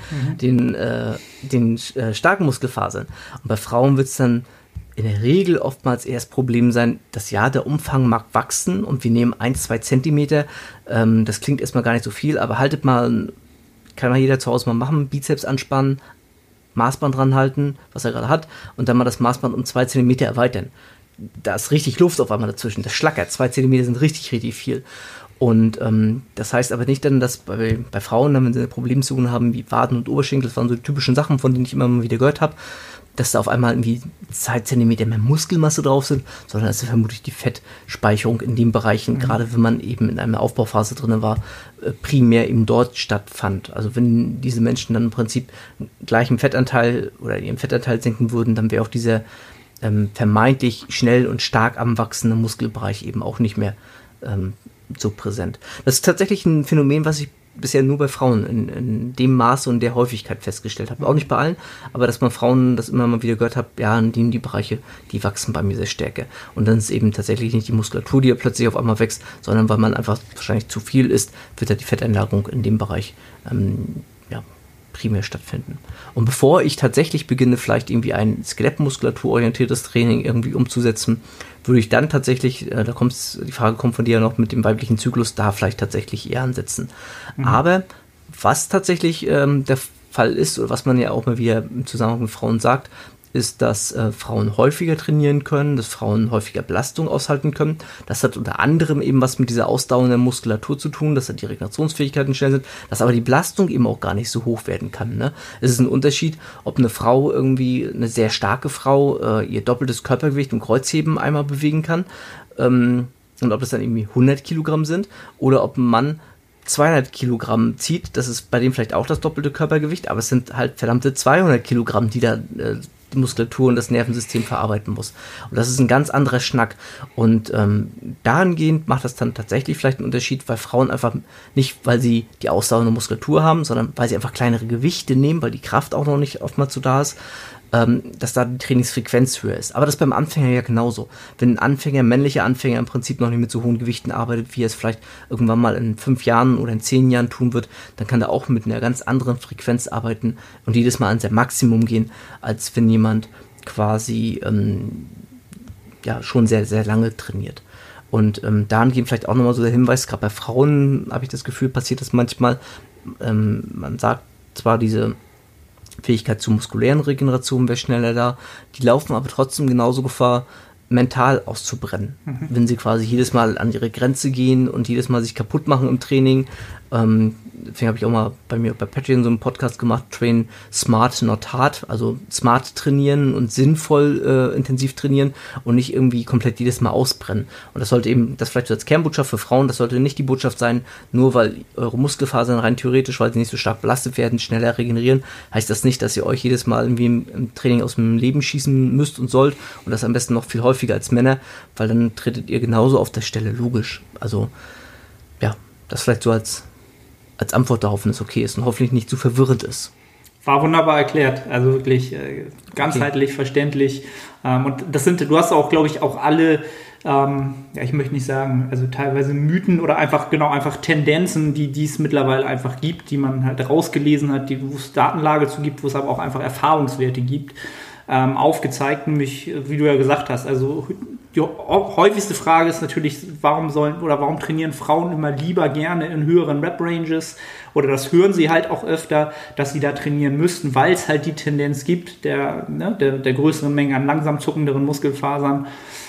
den starken Muskelfasern. Und bei Frauen wird es dann in der Regel oftmals eher das Problem sein, dass ja, der Umfang mag wachsen und wir nehmen 1-2 Zentimeter. Das klingt erstmal gar nicht so viel, aber haltet mal, kann mal jeder zu Hause mal machen, Bizeps anspannen, Maßband dran halten, was er gerade hat, und dann mal das Maßband um 2 Zentimeter erweitern. Da ist richtig Luft auf einmal dazwischen. Das schlackert. 2 Zentimeter sind richtig, richtig viel. Und das heißt aber nicht dann, dass bei Frauen, wenn sie Problemzonen haben wie Waden und Oberschenkel, das waren so die typischen Sachen, von denen ich immer mal wieder gehört habe, dass da auf einmal irgendwie 2 Zentimeter mehr Muskelmasse drauf sind, sondern das ist vermutlich die Fettspeicherung in den Bereichen, gerade wenn man eben in einer Aufbauphase drin war, primär eben dort stattfand. Also wenn diese Menschen dann im Prinzip gleichen Fettanteil oder ihren Fettanteil senken würden, dann wäre auch dieser vermeintlich schnell und stark anwachsende Muskelbereich eben auch nicht mehr so präsent. Das ist tatsächlich ein Phänomen, was ich bisher nur bei Frauen in dem Maße und der Häufigkeit festgestellt habe. Auch nicht bei allen, aber dass man Frauen das immer mal wieder gehört hat, ja, die Bereiche, die wachsen bei mir sehr stärker. Und dann ist eben tatsächlich nicht die Muskulatur, die ja plötzlich auf einmal wächst, sondern weil man einfach wahrscheinlich zu viel isst, wird ja die Fetteinlagerung in dem Bereich primär stattfinden. Und bevor ich tatsächlich beginne, vielleicht irgendwie ein skelettmuskulaturorientiertes Training irgendwie umzusetzen, würde ich dann tatsächlich, die Frage kommt von dir ja noch mit dem weiblichen Zyklus, da vielleicht tatsächlich eher ansetzen. Aber was tatsächlich der Fall ist, oder was man ja auch mal wieder im Zusammenhang mit Frauen sagt, ist, dass Frauen häufiger trainieren können, dass Frauen häufiger Belastung aushalten können. Das hat unter anderem eben was mit dieser ausdauernden Muskulatur zu tun, dass da die Regenerationsfähigkeiten schnell sind, dass aber die Belastung eben auch gar nicht so hoch werden kann. Ne? Es ist ein Unterschied, ob eine Frau irgendwie, eine sehr starke Frau, ihr doppeltes Körpergewicht im Kreuzheben einmal bewegen kann und ob das dann irgendwie 100 Kilogramm sind oder ob ein Mann 200 Kilogramm zieht, das ist bei dem vielleicht auch das doppelte Körpergewicht, aber es sind halt verdammte 200 Kilogramm, die da die Muskulatur und das Nervensystem verarbeiten muss. Und das ist ein ganz anderer Schnack. Und dahingehend macht das dann tatsächlich vielleicht einen Unterschied, weil Frauen einfach nicht, weil sie die ausdauernde Muskulatur haben, sondern weil sie einfach kleinere Gewichte nehmen, weil die Kraft auch noch nicht oftmals so da ist, dass da die Trainingsfrequenz höher ist. Aber das ist beim Anfänger ja genauso. Wenn ein männlicher Anfänger im Prinzip noch nicht mit so hohen Gewichten arbeitet, wie er es vielleicht irgendwann mal in 5 Jahren oder in 10 Jahren tun wird, dann kann er auch mit einer ganz anderen Frequenz arbeiten und jedes Mal an sein Maximum gehen, als wenn jemand quasi schon sehr, sehr lange trainiert. Und dahingehend vielleicht auch nochmal so der Hinweis, gerade bei Frauen habe ich das Gefühl, passiert das manchmal, man sagt zwar, diese Fähigkeit zur muskulären Regeneration wäre schneller da. Die laufen aber trotzdem genauso Gefahr, mental auszubrennen. Wenn sie quasi jedes Mal an ihre Grenze gehen und jedes Mal sich kaputt machen im Training, Deswegen habe ich auch mal bei mir bei Patreon so einen Podcast gemacht, Train Smart Not Hard, also smart trainieren und sinnvoll intensiv trainieren und nicht irgendwie komplett jedes Mal ausbrennen. Und das sollte eben, das vielleicht so als Kernbotschaft für Frauen, das sollte nicht die Botschaft sein, nur weil eure Muskelfasern rein theoretisch, weil sie nicht so stark belastet werden, schneller regenerieren, heißt das nicht, dass ihr euch jedes Mal irgendwie im Training aus dem Leben schießen müsst und sollt und das am besten noch viel häufiger als Männer, weil dann tretet ihr genauso auf der Stelle, logisch. Also, ja, das vielleicht so als Antwort darauf, wenn es okay ist und hoffentlich nicht zu verwirrend ist. War wunderbar erklärt, also wirklich ganzheitlich, verständlich. Und das sind, du hast auch, glaube ich, auch alle, ich möchte nicht sagen, also teilweise Mythen oder einfach Tendenzen, die es mittlerweile einfach gibt, die man halt rausgelesen hat, wo es Datenlage zu gibt, wo es aber auch einfach Erfahrungswerte gibt, aufgezeigt, nämlich, wie du ja gesagt hast, also die häufigste Frage ist natürlich, warum trainieren Frauen immer lieber gerne in höheren Rep-Ranges oder das hören sie halt auch öfter, dass sie da trainieren müssten, weil es halt die Tendenz gibt, der größeren Menge an langsam zuckenderen Muskelfasern,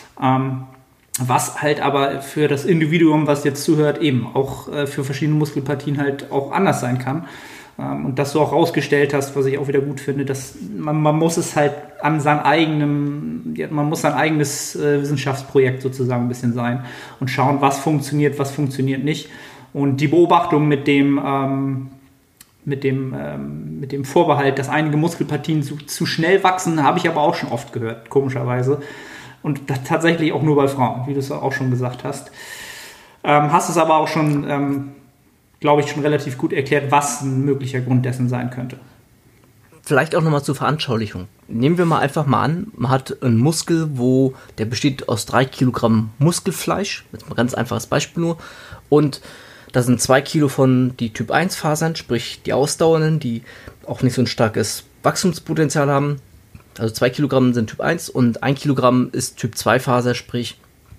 was halt aber für das Individuum, was jetzt zuhört, eben auch für verschiedene Muskelpartien halt auch anders sein kann. Und dass du auch rausgestellt hast, was ich auch wieder gut finde, dass man muss es halt an sein eigenes Wissenschaftsprojekt sozusagen ein bisschen sein und schauen, was funktioniert nicht. Und die Beobachtung mit dem Vorbehalt, dass einige Muskelpartien zu schnell wachsen, habe ich aber auch schon oft gehört, komischerweise. Und tatsächlich auch nur bei Frauen, wie du es auch schon gesagt hast. Hast es aber auch schon glaube ich, schon relativ gut erklärt, was ein möglicher Grund dessen sein könnte. Vielleicht auch nochmal zur Veranschaulichung. Nehmen wir mal einfach mal an, man hat einen Muskel, der besteht aus 3 Kilogramm Muskelfleisch, jetzt mal ein ganz einfaches Beispiel nur, und da sind 2 Kilo von die Typ 1 Fasern, sprich die ausdauernden, die auch nicht so ein starkes Wachstumspotenzial haben. Also 2 Kilogramm sind Typ 1 und 1 Kilogramm ist Typ 2 Faser, sprich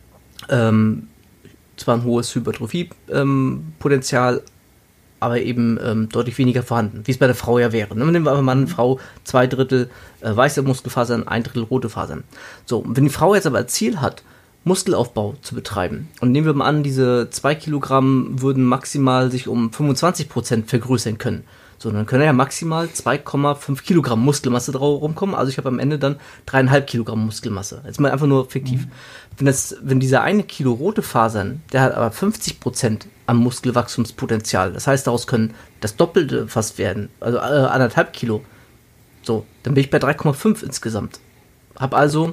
zwar ein hohes Hypertrophie-Potenzial, aber eben deutlich weniger vorhanden, wie es bei der Frau ja wäre. Nehmen wir aber mal eine Frau, 2/3 weiße Muskelfasern, 1/3 rote Fasern. So, und wenn die Frau jetzt aber als Ziel hat, Muskelaufbau zu betreiben, und nehmen wir mal an, diese 2 Kilogramm würden maximal sich um 25% vergrößern können. So, dann können ja maximal 2,5 Kilogramm Muskelmasse drauf rumkommen. Also ich habe am Ende dann 3,5 Kilogramm Muskelmasse. Jetzt mal einfach nur fiktiv. Wenn dieser 1 Kilo rote Fasern, der hat aber 50% am Muskelwachstumspotenzial. Das heißt, daraus können das Doppelte fast werden. Also 1,5 Kilo. So, dann bin ich bei 3,5 insgesamt. Hab also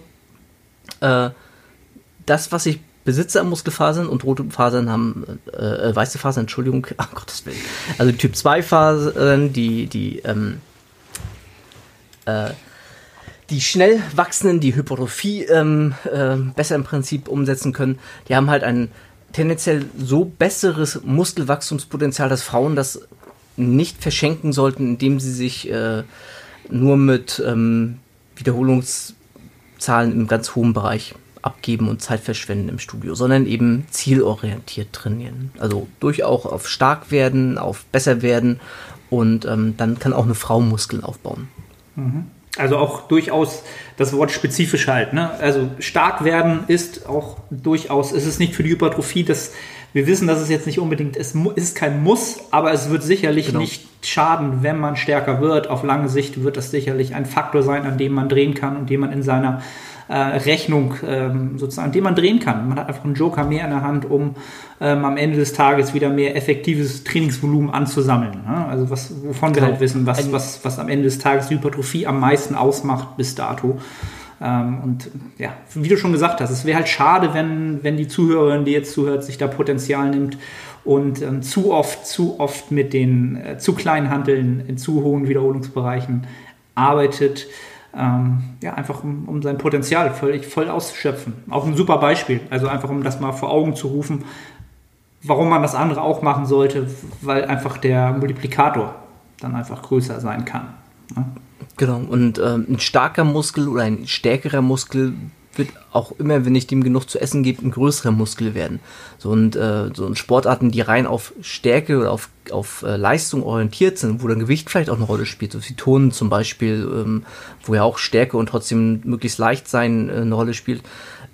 das, was ich besitze an Muskelfasern, und rote Fasern haben, weiße Fasern, Entschuldigung, ach Gottes Willen. Also die Typ 2 Fasern, die schnell wachsenden, die Hypertrophie besser im Prinzip umsetzen können, die haben halt ein tendenziell so besseres Muskelwachstumspotenzial, dass Frauen das nicht verschenken sollten, indem sie sich nur mit Wiederholungszahlen im ganz hohen Bereich abgeben und Zeit verschwenden im Studio, sondern eben zielorientiert trainieren. Also durchaus auf stark werden, auf besser werden, und dann kann auch eine Frau Muskeln aufbauen. Also auch durchaus das Wort spezifisch halt, ne? Also stark werden ist auch durchaus, ist es nicht für die Hypertrophie, wir wissen, dass es jetzt nicht unbedingt ist kein Muss, aber es wird sicherlich nicht schaden, wenn man stärker wird. Auf lange Sicht wird das sicherlich ein Faktor sein, an dem man drehen kann und den man in seiner Rechnung sozusagen, an dem man drehen kann. Man hat einfach einen Joker mehr in der Hand, um am Ende des Tages wieder mehr effektives Trainingsvolumen anzusammeln. Ne? Also wovon wir halt wissen, was am Ende des Tages die Hypertrophie am meisten ausmacht bis dato. Und ja, wie du schon gesagt hast, es wäre halt schade, wenn die Zuhörerin, die jetzt zuhört, sich da Potenzial nimmt und zu oft mit den zu kleinen Hanteln in zu hohen Wiederholungsbereichen arbeitet. Einfach um sein Potenzial voll auszuschöpfen. Auch ein super Beispiel, also einfach um das mal vor Augen zu rufen, warum man das andere auch machen sollte, weil einfach der Multiplikator dann einfach größer sein kann. Ne? Genau, und ein starker Muskel oder ein stärkerer Muskel wird auch immer, wenn ich dem genug zu essen gebe, ein größerer Muskel werden. So Sportarten, die rein auf Stärke oder auf Leistung orientiert sind, wo dann Gewicht vielleicht auch eine Rolle spielt, so wie Turnen zum Beispiel, wo ja auch Stärke und trotzdem möglichst leicht sein eine Rolle spielt,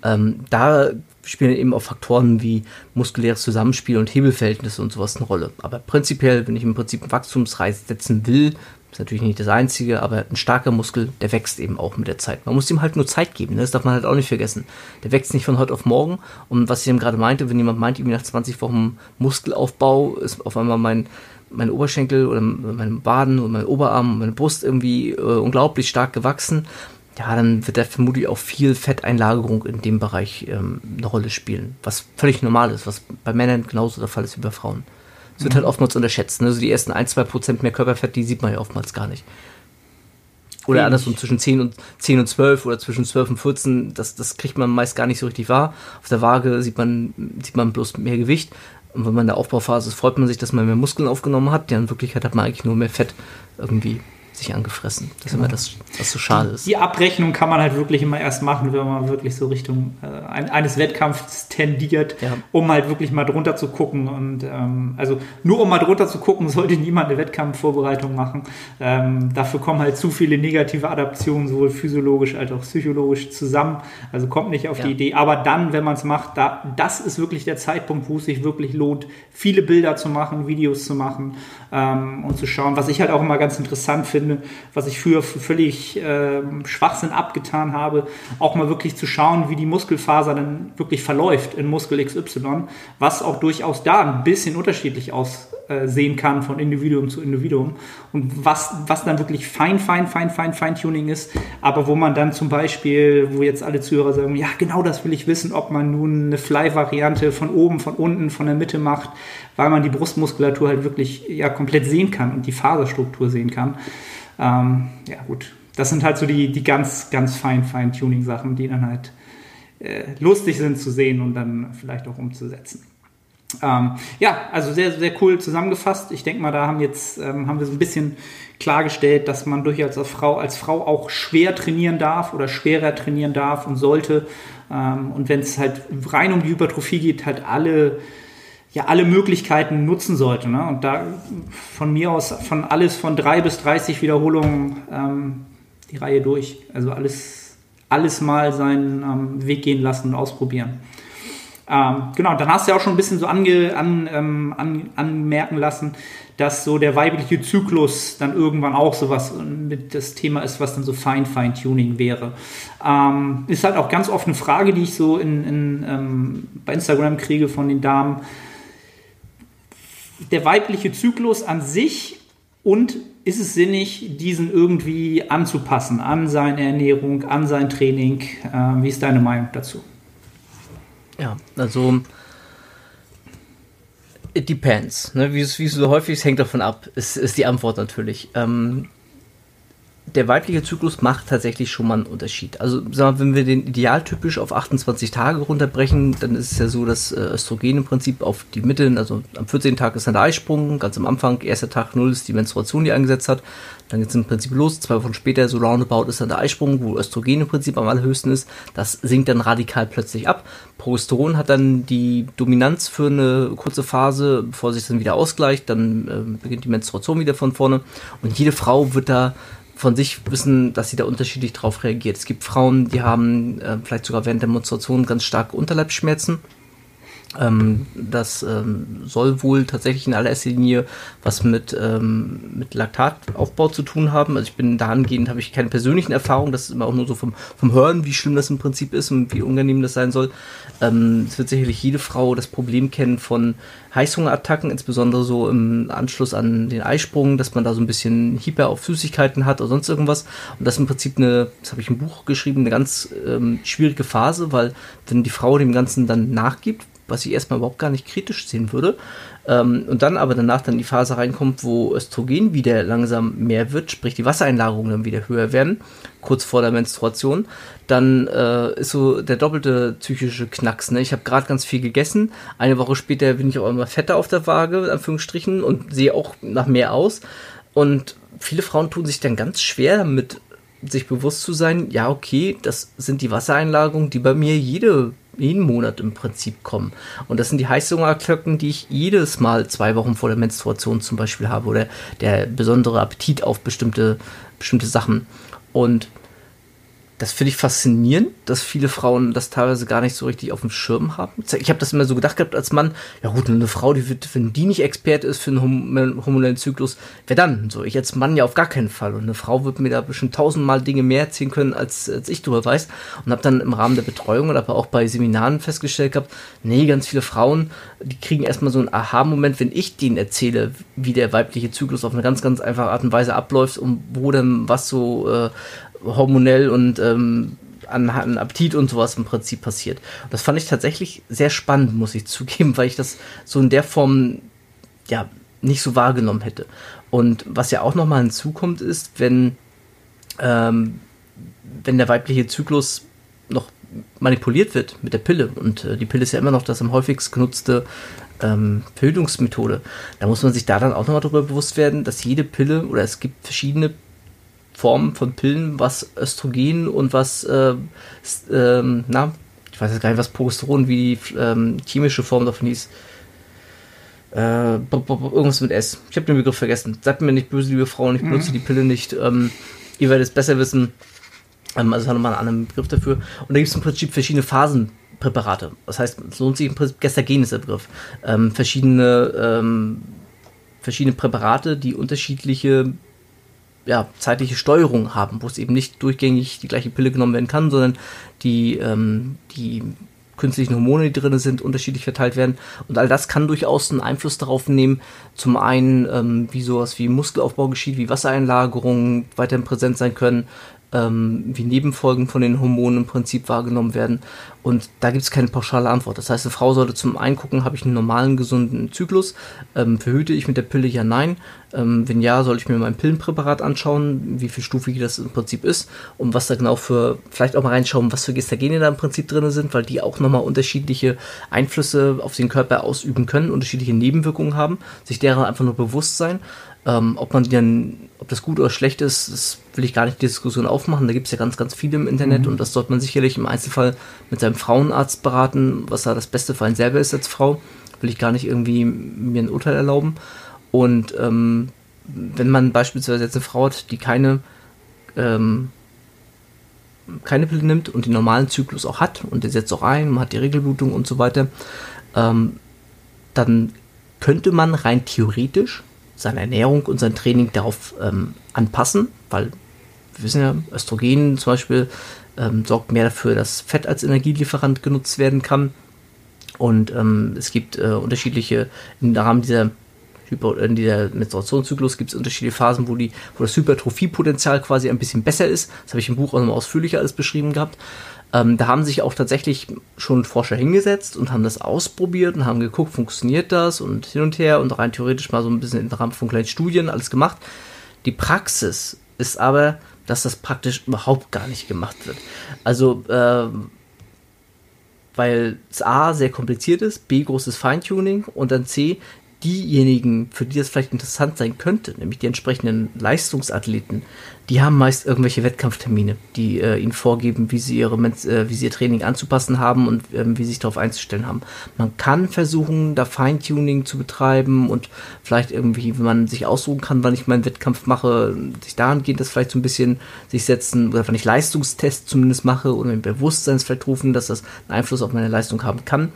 Da spielen eben auch Faktoren wie muskuläres Zusammenspiel und Hebelverhältnisse und sowas eine Rolle. Aber prinzipiell, wenn ich im Prinzip einen Wachstumsreiz setzen will, ist natürlich nicht das Einzige, aber ein starker Muskel, der wächst eben auch mit der Zeit. Man muss ihm halt nur Zeit geben, ne? Das darf man halt auch nicht vergessen. Der wächst nicht von heute auf morgen. Und was ich eben gerade meinte, wenn jemand meint, irgendwie nach 20 Wochen Muskelaufbau ist auf einmal mein Oberschenkel oder meine Waden und mein Oberarm und meine Brust irgendwie unglaublich stark gewachsen, ja, dann wird da vermutlich auch viel Fetteinlagerung in dem Bereich eine Rolle spielen. Was völlig normal ist, was bei Männern genauso der Fall ist wie bei Frauen. Es wird halt oftmals unterschätzt. Ne? Also die ersten 1-2% mehr Körperfett, die sieht man ja oftmals gar nicht. Oder andersrum, zwischen 10 und 12 oder zwischen 12 und 14, das kriegt man meist gar nicht so richtig wahr. Auf der Waage sieht man bloß mehr Gewicht. Und wenn man in der Aufbauphase ist, freut man sich, dass man mehr Muskeln aufgenommen hat. Ja, in Wirklichkeit hat man eigentlich nur mehr Fett irgendwie sich angefressen. Das ist immer das, was so schade ist. Die Abrechnung kann man halt wirklich immer erst machen, wenn man wirklich so Richtung eines Wettkampfs tendiert, um halt wirklich mal drunter zu gucken. Und also nur um mal drunter zu gucken, sollte niemand eine Wettkampfvorbereitung machen. Dafür kommen halt zu viele negative Adaptionen, sowohl physiologisch als auch psychologisch zusammen. Also kommt nicht auf die Idee. Aber dann, wenn man es macht, das ist wirklich der Zeitpunkt, wo es sich wirklich lohnt, viele Bilder zu machen, Videos zu machen und zu schauen. Was ich halt auch immer ganz interessant finde, was ich früher völlig Schwachsinn abgetan habe, auch mal wirklich zu schauen, wie die Muskelfaser dann wirklich verläuft in Muskel XY, was auch durchaus da ein bisschen unterschiedlich aussehen kann von Individuum zu Individuum und was dann wirklich Feintuning ist, aber wo man dann zum Beispiel, wo jetzt alle Zuhörer sagen, ja genau das will ich wissen, ob man nun eine Fly-Variante von oben, von unten, von der Mitte macht, weil man die Brustmuskulatur halt wirklich komplett sehen kann und die Faserstruktur sehen kann. Gut, das sind halt so die ganz, ganz Feintuning-Sachen, die dann halt lustig sind zu sehen und dann vielleicht auch umzusetzen. Also sehr, sehr cool zusammengefasst. Ich denke mal, da haben wir so ein bisschen klargestellt, dass man durchaus als Frau auch schwer trainieren darf oder schwerer trainieren darf und sollte. Und wenn es halt rein um die Hypertrophie geht, halt alle Möglichkeiten nutzen sollte. Ne? Und da von mir aus von 3 bis 30 Wiederholungen die Reihe durch. Also alles mal seinen Weg gehen lassen und ausprobieren. Dann hast du ja auch schon ein bisschen so anmerken lassen, dass so der weibliche Zyklus dann irgendwann auch sowas mit das Thema ist, was dann so Feintuning wäre. Ist halt auch ganz oft eine Frage, die ich so bei Instagram kriege von den Damen. Der weibliche Zyklus an sich und ist es sinnig, diesen irgendwie anzupassen an seine Ernährung, an sein Training? Wie ist deine Meinung dazu? Ja, also it depends. Ne? Wie es so häufig ist, hängt davon ab, ist die Antwort natürlich. Der weibliche Zyklus macht tatsächlich schon mal einen Unterschied. Also sagen wir, wenn wir den idealtypisch auf 28 Tage runterbrechen, dann ist es ja so, dass Östrogen im Prinzip auf die Mitte, also am 14. Tag ist dann der Eisprung, ganz am Anfang, erster Tag 0 ist die Menstruation, die angesetzt hat. Dann geht es im Prinzip los, 2 Wochen später, so roundabout, ist dann der Eisprung, wo Östrogen im Prinzip am allerhöchsten ist. Das sinkt dann radikal plötzlich ab. Progesteron hat dann die Dominanz für eine kurze Phase, bevor sich dann wieder ausgleicht. Dann beginnt die Menstruation wieder von vorne. Und jede Frau wird da von sich wissen, dass sie da unterschiedlich drauf reagiert. Es gibt Frauen, die haben vielleicht sogar während der Menstruation ganz starke Unterleibsschmerzen. Das soll wohl tatsächlich in allererster Linie was mit Laktataufbau zu tun haben. Also ich bin dahingehend, habe ich keine persönlichen Erfahrungen, das ist immer auch nur so vom Hören, wie schlimm das im Prinzip ist und wie unangenehm das sein soll. Es wird sicherlich jede Frau das Problem kennen von Heißhungerattacken, insbesondere so im Anschluss an den Eisprung, dass man da so ein bisschen Hyper auf Süßigkeiten hat oder sonst irgendwas. Und das ist im Prinzip das habe ich im Buch geschrieben, eine ganz schwierige Phase, weil wenn die Frau dem Ganzen dann nachgibt, was ich erstmal überhaupt gar nicht kritisch sehen würde, und dann aber danach dann die Phase reinkommt, wo Östrogen wieder langsam mehr wird, sprich die Wassereinlagerungen dann wieder höher werden, kurz vor der Menstruation, dann ist so der doppelte psychische Knacks. Ne? Ich habe gerade ganz viel gegessen, eine Woche später bin ich auch immer fetter auf der Waage, in Anführungsstrichen, und sehe auch nach mehr aus. Und viele Frauen tun sich dann ganz schwer damit, sich bewusst zu sein, ja okay, das sind die Wassereinlagerungen, die bei mir jeden Monat im Prinzip kommen. Und das sind die Heißhungerattacken, die ich jedes Mal 2 Wochen vor der Menstruation zum Beispiel habe, oder der besondere Appetit auf bestimmte Sachen. Und das finde ich faszinierend, dass viele Frauen das teilweise gar nicht so richtig auf dem Schirm haben. Ich habe das immer so gedacht gehabt als Mann, ja gut, eine Frau, die wird, wenn die nicht Experte ist für einen hormonellen Zyklus, wer dann? So, ich als Mann ja auf gar keinen Fall. Und eine Frau wird mir da bestimmt 1000-mal Dinge mehr erzählen können, als ich darüber weiß. Und habe dann im Rahmen der Betreuung und aber auch bei Seminaren festgestellt gehabt, nee, ganz viele Frauen, die kriegen erstmal so einen Aha-Moment, wenn ich denen erzähle, wie der weibliche Zyklus auf eine ganz, ganz einfache Art und Weise abläuft und wo dann was so hormonell und an Appetit und sowas im Prinzip passiert. Und das fand ich tatsächlich sehr spannend, muss ich zugeben, weil ich das so in der Form ja nicht so wahrgenommen hätte. Und was ja auch nochmal hinzukommt ist, wenn der weibliche Zyklus noch manipuliert wird mit der Pille, und die Pille ist ja immer noch das am häufigst genutzte Verhütungsmethode, da muss man sich da dann auch nochmal darüber bewusst werden, dass jede Pille, oder es gibt verschiedene Formen von Pillen, was Östrogen und was, ich weiß jetzt gar nicht, was Progesteron, wie die chemische Form davon hieß. Irgendwas mit S. Ich habe den Begriff vergessen. Seid mir nicht böse, liebe Frauen, ich benutze die Pille nicht. Ihr werdet es besser wissen. Also haben wir mal einen anderen Begriff dafür. Und da gibt es im Prinzip verschiedene Phasenpräparate. Das heißt, es lohnt sich im Prinzip, Gestagen ist der Begriff. Verschiedene Präparate, die unterschiedliche zeitliche Steuerung haben, wo es eben nicht durchgängig die gleiche Pille genommen werden kann, sondern die künstlichen Hormone, die drin sind, unterschiedlich verteilt werden. Und all das kann durchaus einen Einfluss darauf nehmen, zum einen, wie sowas wie Muskelaufbau geschieht, wie Wassereinlagerungen weiterhin präsent sein können, wie Nebenfolgen von den Hormonen im Prinzip wahrgenommen werden. Und da gibt es keine pauschale Antwort. Das heißt, eine Frau sollte zum einen gucken, habe ich einen normalen, gesunden Zyklus? Verhüte ich mit der Pille? Ja, nein. Wenn ja, soll ich mir mein Pillenpräparat anschauen, wie vielstufig das im Prinzip ist und was da genau vielleicht auch mal reinschauen, was für Gestagene da im Prinzip drin sind, weil die auch nochmal unterschiedliche Einflüsse auf den Körper ausüben können, unterschiedliche Nebenwirkungen haben, sich derer einfach nur bewusst sein. Ob das gut oder schlecht ist, das will ich gar nicht die Diskussion aufmachen. Da gibt es ja ganz, ganz viele im Internet und das sollte man sicherlich im Einzelfall mit seinem Frauenarzt beraten, was da das Beste für einen selber ist als Frau. Will ich gar nicht irgendwie mir ein Urteil erlauben. Und wenn man beispielsweise jetzt eine Frau hat, die keine Pille nimmt und den normalen Zyklus auch hat und der setzt auch ein, man hat die Regelblutung und so weiter, dann könnte man rein theoretisch seine Ernährung und sein Training darauf anpassen, weil wir wissen ja, Östrogen zum Beispiel sorgt mehr dafür, dass Fett als Energielieferant genutzt werden kann. Und es gibt unterschiedliche, im Rahmen dieser Menstruationszyklus gibt es unterschiedliche Phasen, wo das Hypertrophiepotenzial quasi ein bisschen besser ist. Das habe ich im Buch auch nochmal ausführlicher alles beschrieben gehabt. Da haben sich auch tatsächlich schon Forscher hingesetzt und haben das ausprobiert und haben geguckt, funktioniert das und hin und her und rein theoretisch mal so ein bisschen im Rahmen von kleinen Studien alles gemacht. Die Praxis ist aber, dass das praktisch überhaupt gar nicht gemacht wird. Also, weil es A, sehr kompliziert ist, B, großes Feintuning und dann C, diejenigen, für die das vielleicht interessant sein könnte, nämlich die entsprechenden Leistungsathleten, die haben meist irgendwelche Wettkampftermine, die ihnen vorgeben, wie sie ihr Training anzupassen haben und wie sie sich darauf einzustellen haben. Man kann versuchen, da Feintuning zu betreiben und vielleicht irgendwie, wenn man sich aussuchen kann, wann ich meinen Wettkampf mache, sich dahingehend das vielleicht so ein bisschen sich setzen, oder wenn ich Leistungstests zumindest mache oder ein Bewusstseinsfeld rufen, dass das einen Einfluss auf meine Leistung haben kann.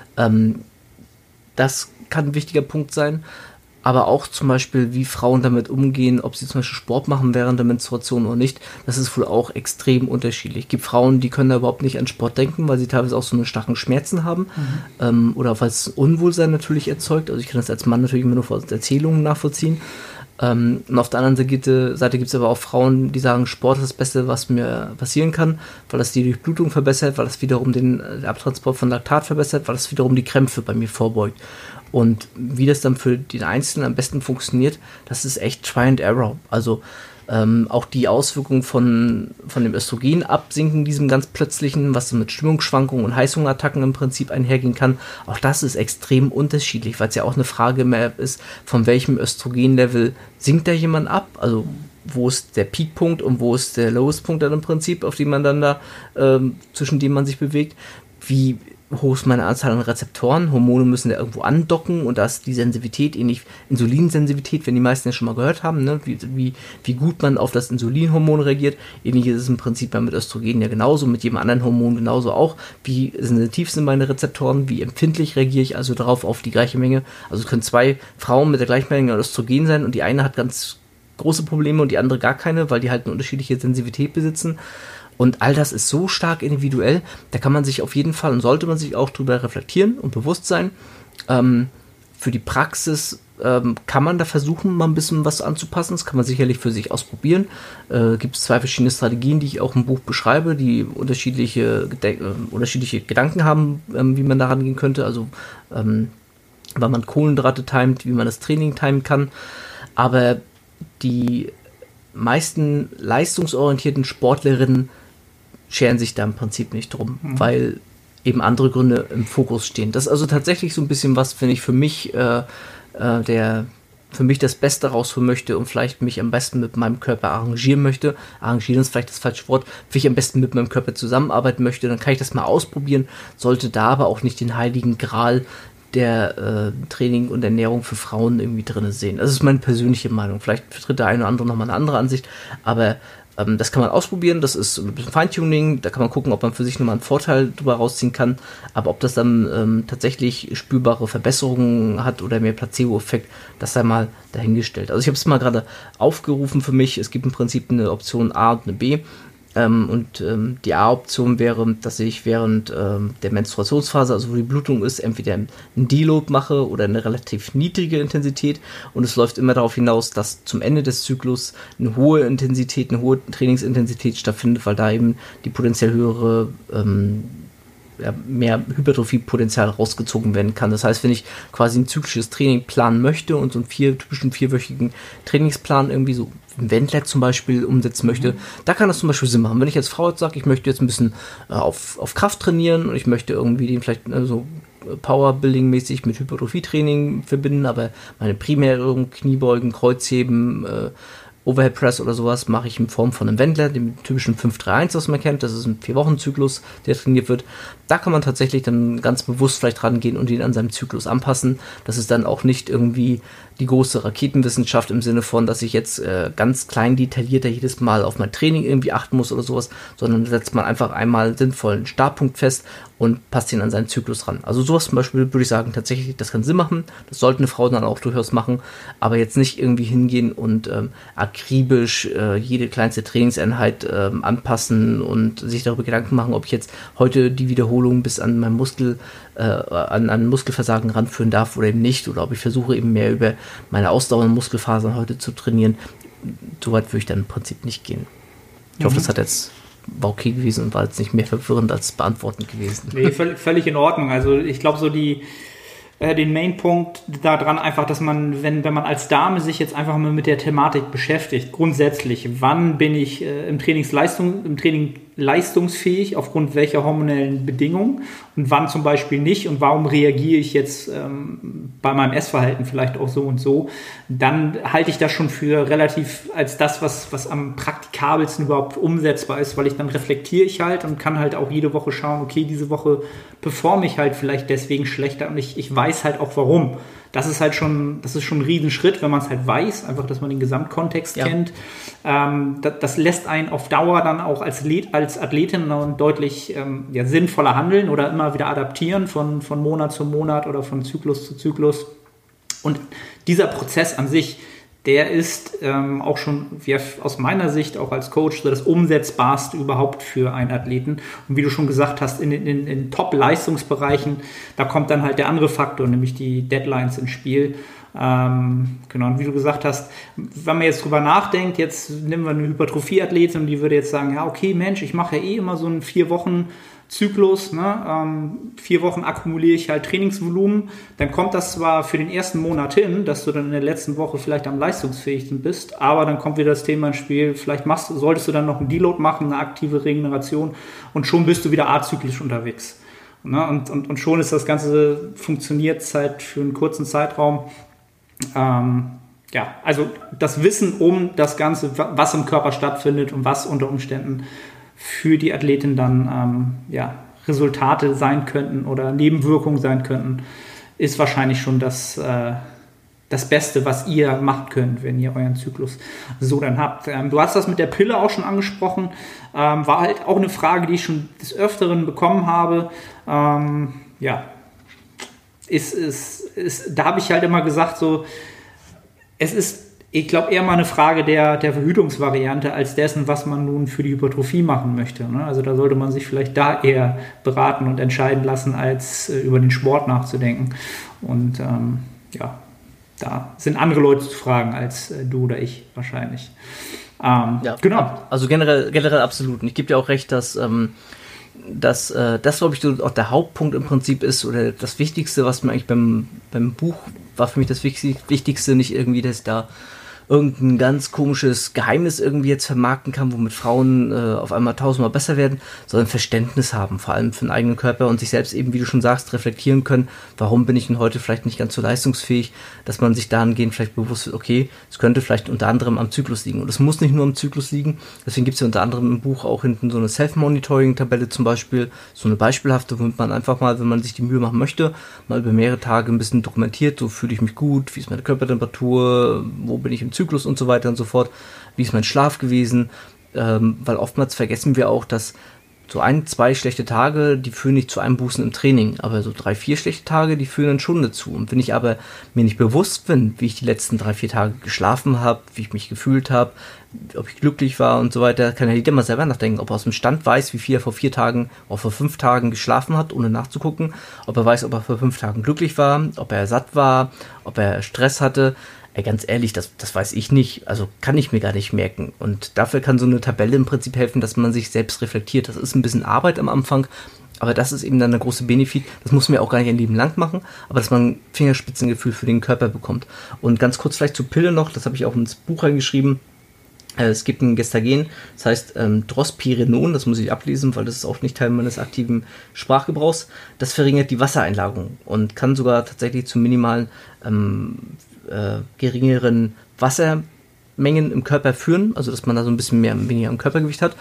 Das kann ein wichtiger Punkt sein, aber auch zum Beispiel, wie Frauen damit umgehen, ob sie zum Beispiel Sport machen während der Menstruation oder nicht, das ist wohl auch extrem unterschiedlich. Es gibt Frauen, die können da überhaupt nicht an Sport denken, weil sie teilweise auch so eine starken Schmerzen haben oder weil es Unwohlsein natürlich erzeugt. Also ich kann das als Mann natürlich immer nur aus Erzählungen nachvollziehen. Und auf der anderen Seite gibt es aber auch Frauen, die sagen, Sport ist das Beste, was mir passieren kann, weil das die Durchblutung verbessert, weil das wiederum den Abtransport von Laktat verbessert, weil das wiederum die Krämpfe bei mir vorbeugt. Und wie das dann für den Einzelnen am besten funktioniert, das ist echt Try and Error. Also auch die Auswirkungen von dem Östrogen absinken, diesem ganz plötzlichen, was mit Stimmungsschwankungen und Heißhungerattacken im Prinzip einhergehen kann, auch das ist extrem unterschiedlich, weil es ja auch eine Frage mehr ist, von welchem Östrogenlevel sinkt da jemand ab, also wo ist der Peakpunkt und wo ist der Lowest Punkt dann im Prinzip, auf dem man dann da, zwischen dem man sich bewegt, wie hoch ist meine Anzahl an Rezeptoren. Hormone müssen ja irgendwo andocken und da ist die Sensitivität, ähnlich Insulinsensitivität, wenn die meisten ja schon mal gehört haben, ne? Wie gut man auf das Insulinhormon reagiert. Ähnlich ist es im Prinzip mit Östrogen ja genauso, mit jedem anderen Hormon genauso auch. Wie sensitiv sind meine Rezeptoren, wie empfindlich reagiere ich also darauf auf die gleiche Menge. Also es können 2 Frauen mit der gleichen Menge an Östrogen sein und die eine hat ganz große Probleme und die andere gar keine, weil die halt eine unterschiedliche Sensitivität besitzen. Und all das ist so stark individuell, da kann man sich auf jeden Fall und sollte man sich auch drüber reflektieren und bewusst sein. Für die Praxis kann man da versuchen, mal ein bisschen was anzupassen. Das kann man sicherlich für sich ausprobieren. Gibt es 2 verschiedene Strategien, die ich auch im Buch beschreibe, die unterschiedliche Gedanken haben, wie man da rangehen könnte. Also, wann man Kohlenhydrate timet, wie man das Training timen kann. Aber die meisten leistungsorientierten Sportlerinnen scheren sich da im Prinzip nicht drum, weil eben andere Gründe im Fokus stehen. Das ist also tatsächlich so ein bisschen was, wenn ich für mich das Beste rausholen möchte und vielleicht mich am besten mit meinem Körper arrangieren möchte. Arrangieren ist vielleicht das falsche Wort. Wenn ich am besten mit meinem Körper zusammenarbeiten möchte, dann kann ich das mal ausprobieren, sollte da aber auch nicht den heiligen Gral der Training und Ernährung für Frauen irgendwie drin sehen. Das ist meine persönliche Meinung. Vielleicht vertritt der eine oder andere nochmal eine andere Ansicht, aber das kann man ausprobieren, das ist ein bisschen Feintuning, da kann man gucken, ob man für sich nochmal einen Vorteil drüber rausziehen kann, aber ob das dann tatsächlich spürbare Verbesserungen hat oder mehr Placebo-Effekt, das sei mal dahingestellt. Also ich habe es mal gerade aufgerufen für mich, es gibt im Prinzip eine Option A und eine B. Die A-Option wäre, dass ich während der Menstruationsphase, also wo die Blutung ist, entweder einen Deload mache oder eine relativ niedrige Intensität und es läuft immer darauf hinaus, dass zum Ende des Zyklus eine hohe Trainingsintensität stattfindet, weil da eben die potenziell höhere mehr Hypertrophie-Potenzial rausgezogen werden kann. Das heißt, wenn ich quasi ein zyklisches Training planen möchte und so einen typischen 4-wöchigen Trainingsplan irgendwie so ein Wendler zum Beispiel umsetzen möchte, da kann das zum Beispiel Sinn machen. Wenn ich als Frau jetzt sage, ich möchte jetzt ein bisschen auf Kraft trainieren und ich möchte irgendwie den vielleicht so Powerbuilding-mäßig mit Hypertrophie-Training verbinden, aber meine primären Kniebeugen, Kreuzheben, Overhead Press oder sowas mache ich in Form von einem Wendler, dem typischen 5-3-1, was man kennt. Das ist ein 4-Wochen-Zyklus, der trainiert wird. Da kann man tatsächlich dann ganz bewusst vielleicht rangehen und ihn an seinem Zyklus anpassen. Das ist dann auch nicht irgendwie die große Raketenwissenschaft im Sinne von, dass ich jetzt ganz klein detaillierter jedes Mal auf mein Training irgendwie achten muss oder sowas, sondern setzt man einfach einmal sinnvollen Startpunkt fest und passt ihn an seinen Zyklus ran. Also sowas zum Beispiel würde ich sagen, tatsächlich, das kann Sinn machen. Das sollte eine Frau dann auch durchaus machen, aber jetzt nicht irgendwie hingehen und akribisch jede kleinste Trainingseinheit anpassen und sich darüber Gedanken machen, ob ich jetzt heute die Wiederholung bis an mein an Muskelversagen ranführen darf oder eben nicht, oder ob ich versuche eben mehr über meine ausdauernden Muskelfasern heute zu trainieren. Soweit würde ich dann im Prinzip nicht gehen. Ich hoffe, das war okay gewesen und war jetzt nicht mehr verwirrend als beantwortend gewesen. Nee, völlig in Ordnung. Also ich glaube so den Main-Punkt daran einfach, dass man, wenn man als Dame sich jetzt einfach mal mit der Thematik beschäftigt, grundsätzlich, wann bin ich im Training leistungsfähig, aufgrund welcher hormonellen Bedingungen und wann zum Beispiel nicht und warum reagiere ich jetzt bei meinem Essverhalten vielleicht auch so und so, dann halte ich das schon für relativ als das, was am praktikabelsten überhaupt umsetzbar ist, weil dann reflektiere ich halt und kann halt auch jede Woche schauen, okay, diese Woche performe ich halt vielleicht deswegen schlechter und ich weiß halt auch warum. Das ist schon ein Riesenschritt, wenn man es halt weiß, einfach, dass man den Gesamtkontext kennt. Das lässt einen auf Dauer dann auch als Athletin deutlich sinnvoller handeln oder immer wieder adaptieren von Monat zu Monat oder von Zyklus zu Zyklus. Und dieser Prozess an sich, der ist auch schon aus meiner Sicht auch als Coach so das Umsetzbarste überhaupt für einen Athleten. Und wie du schon gesagt hast, in Top-Leistungsbereichen, da kommt dann halt der andere Faktor, nämlich die Deadlines ins Spiel. Genau, und wie du gesagt hast, wenn man jetzt drüber nachdenkt, jetzt nehmen wir eine Hypertrophie-Athletin und die würde jetzt sagen, ja okay Mensch, ich mache ja immer so einen 4-Wochen-Zyklus, ne? 4 Wochen akkumuliere ich halt Trainingsvolumen, dann kommt das zwar für den ersten Monat hin, dass du dann in der letzten Woche vielleicht am leistungsfähigsten bist, aber dann kommt wieder das Thema ins Spiel, vielleicht solltest du dann noch einen Deload machen, eine aktive Regeneration und schon bist du wieder azyklisch unterwegs. Ne? Und schon ist das Ganze funktioniert halt für einen kurzen Zeitraum. Also das Wissen um das Ganze, was im Körper stattfindet und was unter Umständen für die Athletin dann Resultate sein könnten oder Nebenwirkungen sein könnten, ist wahrscheinlich schon das Beste, was ihr machen könnt, wenn ihr euren Zyklus so dann habt. Du hast das mit der Pille auch schon angesprochen. War halt auch eine Frage, die ich schon des Öfteren bekommen habe. Da habe ich halt immer gesagt, so, es ist, ich glaube, eher mal eine Frage der Verhütungsvariante als dessen, was man nun für die Hypertrophie machen möchte. Ne? Also da sollte man sich vielleicht da eher beraten und entscheiden lassen, als über den Sport nachzudenken. Und da sind andere Leute zu fragen als du oder ich wahrscheinlich. Genau. Also generell absolut. Und ich gebe dir auch recht, dass das, glaube ich, so auch der Hauptpunkt im Prinzip ist, oder das Wichtigste, was mir eigentlich beim Buch war für mich das Wichtigste, nicht irgendwie, dass ich da irgendein ganz komisches Geheimnis irgendwie jetzt vermarkten kann, womit Frauen auf einmal tausendmal besser werden, sondern Verständnis haben, vor allem für den eigenen Körper und sich selbst eben, wie du schon sagst, reflektieren können, warum bin ich denn heute vielleicht nicht ganz so leistungsfähig, dass man sich dahingehend vielleicht bewusst wird, okay, es könnte vielleicht unter anderem am Zyklus liegen und es muss nicht nur am Zyklus liegen, deswegen gibt es ja unter anderem im Buch auch hinten so eine Self-Monitoring-Tabelle zum Beispiel, so eine beispielhafte, womit man einfach mal, wenn man sich die Mühe machen möchte, mal über mehrere Tage ein bisschen dokumentiert, so fühle ich mich gut, wie ist meine Körpertemperatur, wo bin ich im Zyklus und so weiter und so fort, wie ist mein Schlaf gewesen, weil oftmals vergessen wir auch, dass so 1-2 schlechte Tage, die führen nicht zu einem Bußen im Training, aber so 3-4 schlechte Tage, die führen dann schon dazu. Und wenn ich aber mir nicht bewusst bin, wie ich die letzten 3-4 Tage geschlafen habe, wie ich mich gefühlt habe, ob ich glücklich war und so weiter, kann ja jeder mal selber nachdenken, ob er aus dem Stand weiß, wie viel er vor 4 Tagen oder vor 5 Tagen geschlafen hat, ohne nachzugucken, ob er weiß, ob er vor 5 Tagen glücklich war, ob er satt war, ob er Stress hatte. Ganz ehrlich, das weiß ich nicht, also kann ich mir gar nicht merken. Und dafür kann so eine Tabelle im Prinzip helfen, dass man sich selbst reflektiert. Das ist ein bisschen Arbeit am Anfang, aber das ist eben dann der große Benefit. Das muss man ja auch gar nicht ein Leben lang machen, aber dass man ein Fingerspitzengefühl für den Körper bekommt. Und ganz kurz vielleicht zur Pille noch, das habe ich auch ins Buch reingeschrieben. Es gibt ein Gestagen, das heißt Drospirenon, das muss ich ablesen, weil das ist auch nicht Teil meines aktiven Sprachgebrauchs. Das verringert die Wassereinlagerung und kann sogar tatsächlich zu minimalen geringeren Wassermengen im Körper führen, also dass man da so ein bisschen weniger im Körpergewicht hat.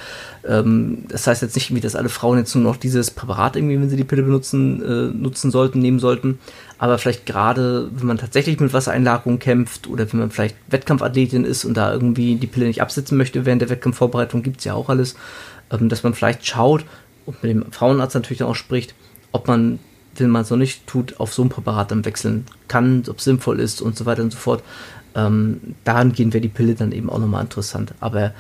Das heißt jetzt nicht irgendwie, dass alle Frauen jetzt nur noch dieses Präparat irgendwie, wenn sie die Pille benutzen, nehmen sollten, aber vielleicht gerade, wenn man tatsächlich mit Wassereinlagerung kämpft oder wenn man vielleicht Wettkampfathletin ist und da irgendwie die Pille nicht absetzen möchte während der Wettkampfvorbereitung, gibt es ja auch alles, dass man vielleicht schaut und mit dem Frauenarzt natürlich dann auch spricht, ob man, wenn man es noch nicht tut, auf so ein Präparat dann wechseln kann, ob es sinnvoll ist und so weiter und so fort. Dahingehend wäre die Pille dann eben auch nochmal interessant. Aber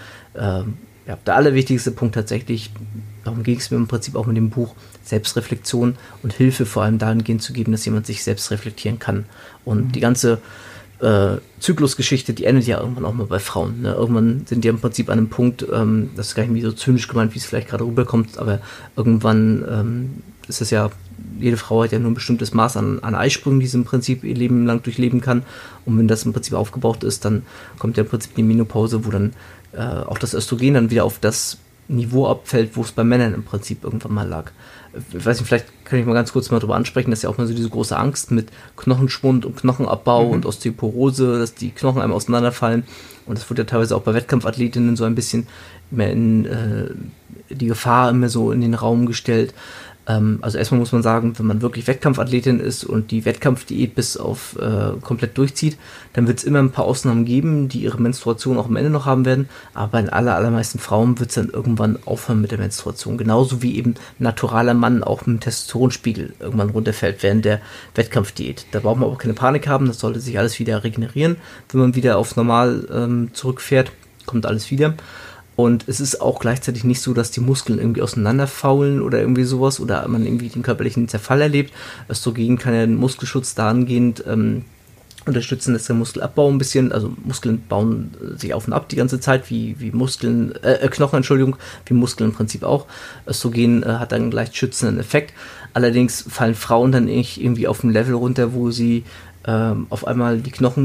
der allerwichtigste Punkt tatsächlich, darum ging es mir im Prinzip auch mit dem Buch, Selbstreflexion und Hilfe vor allem dahingehend zu geben, dass jemand sich selbst reflektieren kann. Und die ganze Zyklusgeschichte, die endet ja irgendwann auch mal bei Frauen. Ne? Irgendwann sind die im Prinzip an einem Punkt, das ist gar nicht so zynisch gemeint, wie es vielleicht gerade rüberkommt, aber irgendwann ist es ja, jede Frau hat ja nur ein bestimmtes Maß an Eisprüngen, die sie im Prinzip ihr Leben lang durchleben kann. Und wenn das im Prinzip aufgebraucht ist, dann kommt ja im Prinzip die Menopause, wo dann auch das Östrogen dann wieder auf das Niveau abfällt, wo es bei Männern im Prinzip irgendwann mal lag. Ich weiß nicht, vielleicht kann ich mal ganz kurz mal drüber ansprechen, dass ja auch mal so diese große Angst mit Knochenschwund und Knochenabbau und Osteoporose, dass die Knochen einem auseinanderfallen. Und das wird ja teilweise auch bei Wettkampfathletinnen so ein bisschen immer in die Gefahr immer so in den Raum gestellt. Also erstmal muss man sagen, wenn man wirklich Wettkampfathletin ist und die Wettkampfdiät bis auf komplett durchzieht, dann wird es immer ein paar Ausnahmen geben, die ihre Menstruation auch am Ende noch haben werden, aber bei den allermeisten Frauen wird es dann irgendwann aufhören mit der Menstruation, genauso wie eben ein naturaler Mann auch mit dem Testosteronspiegel irgendwann runterfällt während der Wettkampfdiät. Da braucht man auch keine Panik haben, das sollte sich alles wieder regenerieren, wenn man wieder auf normal zurückfährt, kommt alles wieder. Und es ist auch gleichzeitig nicht so, dass die Muskeln irgendwie auseinanderfaulen oder irgendwie sowas oder man irgendwie den körperlichen Zerfall erlebt. Östrogen kann ja den Muskelschutz dahingehend unterstützen, dass der Muskelabbau ein bisschen, also Muskeln bauen sich auf und ab die ganze Zeit, wie Knochen, wie Muskeln im Prinzip auch. Östrogen hat einen leicht schützenden Effekt. Allerdings fallen Frauen dann nicht irgendwie auf ein Level runter, wo sie auf einmal die Knochen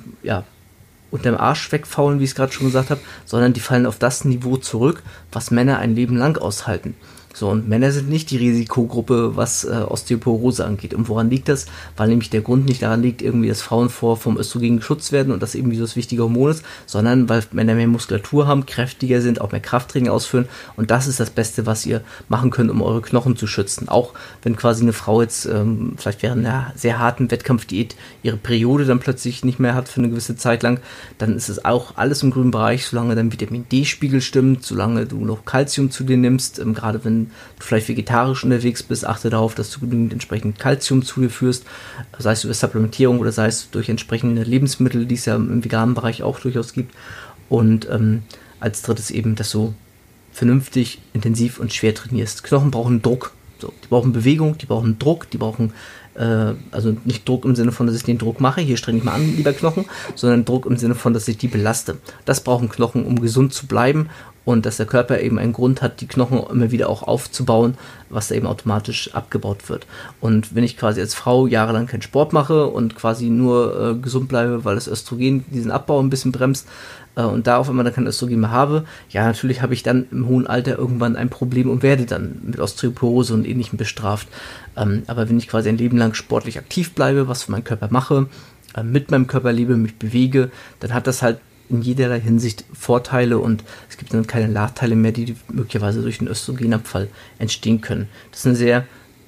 unterm Arsch wegfaulen, wie ich es gerade schon gesagt habe, sondern die fallen auf das Niveau zurück, was Männer ein Leben lang aushalten. So, und Männer sind nicht die Risikogruppe, was Osteoporose angeht. Und woran liegt das? Weil nämlich der Grund nicht daran liegt, irgendwie, dass Frauen vom Östrogen geschützt werden und das irgendwie so das wichtige Hormon ist, sondern weil Männer mehr Muskulatur haben, kräftiger sind, auch mehr Krafttraining ausführen. Und das ist das Beste, was ihr machen könnt, um eure Knochen zu schützen. Auch wenn quasi eine Frau jetzt vielleicht während einer sehr harten Wettkampfdiät ihre Periode dann plötzlich nicht mehr hat für eine gewisse Zeit lang, dann ist es auch alles im grünen Bereich, solange dein Vitamin D-Spiegel stimmt, solange du noch Kalzium zu dir nimmst, gerade wenn du vielleicht vegetarisch unterwegs bist, achte darauf, dass du genügend entsprechend Kalzium zu dir führst, sei es über Supplementierung oder sei es durch entsprechende Lebensmittel, die es ja im veganen Bereich auch durchaus gibt. Und als drittes eben, dass du vernünftig, intensiv und schwer trainierst. Knochen brauchen Druck. So, die brauchen Bewegung, die brauchen Druck, die brauchen also nicht Druck im Sinne von, dass ich den Druck mache, hier streng ich mal an, lieber Knochen, sondern Druck im Sinne von, dass ich die belaste. Das brauchen Knochen, um gesund zu bleiben und dass der Körper eben einen Grund hat, die Knochen immer wieder auch aufzubauen, was da eben automatisch abgebaut wird. Und wenn ich quasi als Frau jahrelang keinen Sport mache und quasi nur gesund bleibe, weil das Östrogen diesen Abbau ein bisschen bremst, und da auf einmal dann kein Östrogen mehr habe, ja, natürlich habe ich dann im hohen Alter irgendwann ein Problem und werde dann mit Osteoporose und Ähnlichem bestraft. Aber wenn ich quasi ein Leben lang sportlich aktiv bleibe, was für meinen Körper mache, mit meinem Körper lebe, mich bewege, dann hat das halt in jederlei Hinsicht Vorteile und es gibt dann keine Nachteile mehr, die möglicherweise durch den Östrogenabfall entstehen können. Das ist eine sehr,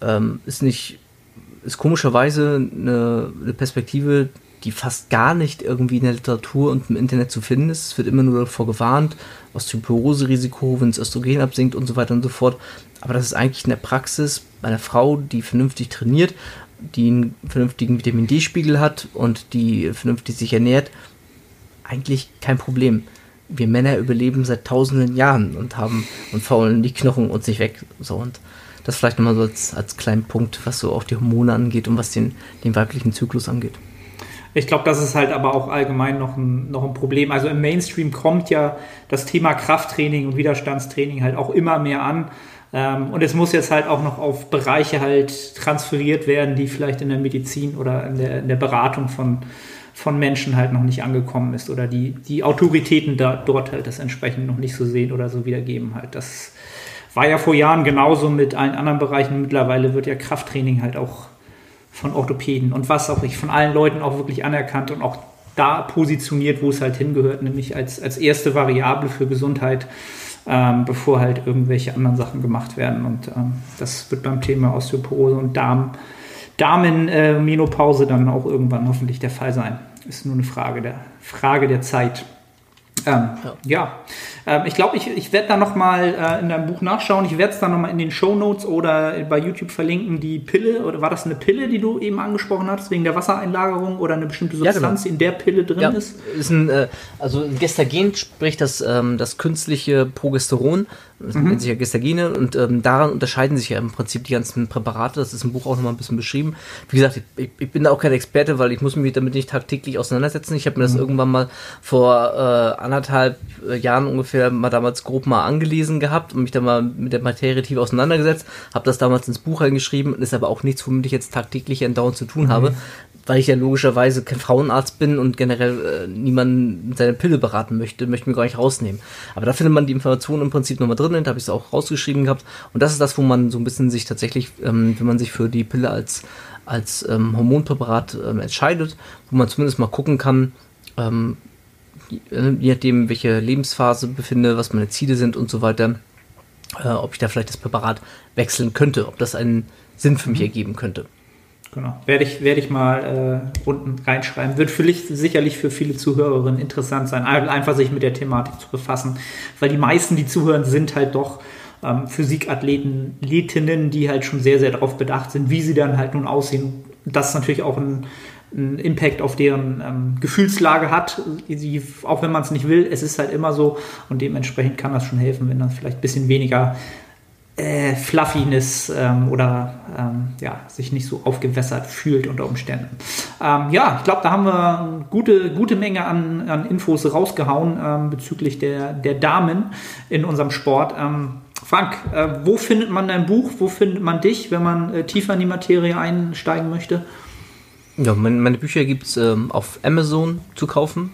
ist komischerweise eine Perspektive, die fast gar nicht irgendwie in der Literatur und im Internet zu finden ist. Es wird immer nur davor gewarnt, Osteoporose-Risiko, wenn das Östrogen absinkt und so weiter und so fort. Aber das ist eigentlich in der Praxis bei einer Frau, die vernünftig trainiert, die einen vernünftigen Vitamin D-Spiegel hat und die vernünftig sich ernährt, eigentlich kein Problem. Wir Männer überleben seit tausenden Jahren und faulen die Knochen uns nicht weg. So, und das vielleicht nochmal so als kleinen Punkt, was so auch die Hormone angeht und was den weiblichen Zyklus angeht. Ich glaube, das ist halt aber auch allgemein noch ein Problem. Also im Mainstream kommt ja das Thema Krafttraining und Widerstandstraining halt auch immer mehr an. Und es muss jetzt halt auch noch auf Bereiche halt transferiert werden, die vielleicht in der Medizin oder in der Beratung von Menschen halt noch nicht angekommen ist oder die Autoritäten dort halt das entsprechend noch nicht so sehen oder so wiedergeben halt. Das war ja vor Jahren genauso mit allen anderen Bereichen. Mittlerweile wird ja Krafttraining halt auch von Orthopäden und was auch nicht, von allen Leuten auch wirklich anerkannt und auch da positioniert, wo es halt hingehört, nämlich als erste Variable für Gesundheit, bevor halt irgendwelche anderen Sachen gemacht werden. Und das wird beim Thema Osteoporose und Damenmenopause dann auch irgendwann hoffentlich der Fall sein. Ist nur eine Frage der Zeit. Ich glaube, ich werde da nochmal in deinem Buch nachschauen. Ich werde es dann nochmal in den Shownotes oder bei YouTube verlinken, die Pille, oder war das eine Pille, die du eben angesprochen hast, wegen der Wassereinlagerung oder eine bestimmte Substanz, die in der Pille drin ist? Ist also Gestagen, sprich das künstliche Progesteron, das nennt sich ja Gestagene, und daran unterscheiden sich ja im Prinzip die ganzen Präparate. Das ist im Buch auch nochmal ein bisschen beschrieben. Wie gesagt, ich bin da auch kein Experte, weil ich muss mich damit nicht tagtäglich auseinandersetzen. Ich habe mir das irgendwann mal vor 1,5 Jahren ungefähr mal damals grob mal angelesen gehabt und mich dann mal mit der Materie tief auseinandergesetzt, habe das damals ins Buch reingeschrieben, ist aber auch nichts, womit ich jetzt tagtäglich andauernd zu tun habe, weil ich ja logischerweise kein Frauenarzt bin und generell niemanden seine Pille beraten möchte mir gar nicht rausnehmen. Aber da findet man die Informationen im Prinzip nochmal drin, da habe ich es auch rausgeschrieben gehabt und das ist das, wo man so ein bisschen sich tatsächlich, wenn man sich für die Pille als Hormonpräparat entscheidet, wo man zumindest mal gucken kann, je nachdem, welche Lebensphase befinde, was meine Ziele sind und so weiter, ob ich da vielleicht das Präparat wechseln könnte, ob das einen Sinn für mich ergeben könnte. Genau. Werde ich mal unten reinschreiben. Wird sicherlich für viele Zuhörerinnen interessant sein, einfach sich mit der Thematik zu befassen, weil die meisten, die zuhören, sind halt doch Physikathletinnen, die halt schon sehr, sehr darauf bedacht sind, wie sie dann halt nun aussehen. Das ist natürlich auch ein Impact auf deren Gefühlslage hat, auch wenn man es nicht will, es ist halt immer so und dementsprechend kann das schon helfen, wenn dann vielleicht ein bisschen weniger Fluffiness oder sich nicht so aufgewässert fühlt unter Umständen. Ich glaube, da haben wir eine gute Menge an Infos rausgehauen bezüglich der Damen in unserem Sport. Frank, wo findet man dein Buch? Wo findet man dich, wenn man tiefer in die Materie einsteigen möchte? Ja, meine Bücher gibt es auf Amazon zu kaufen.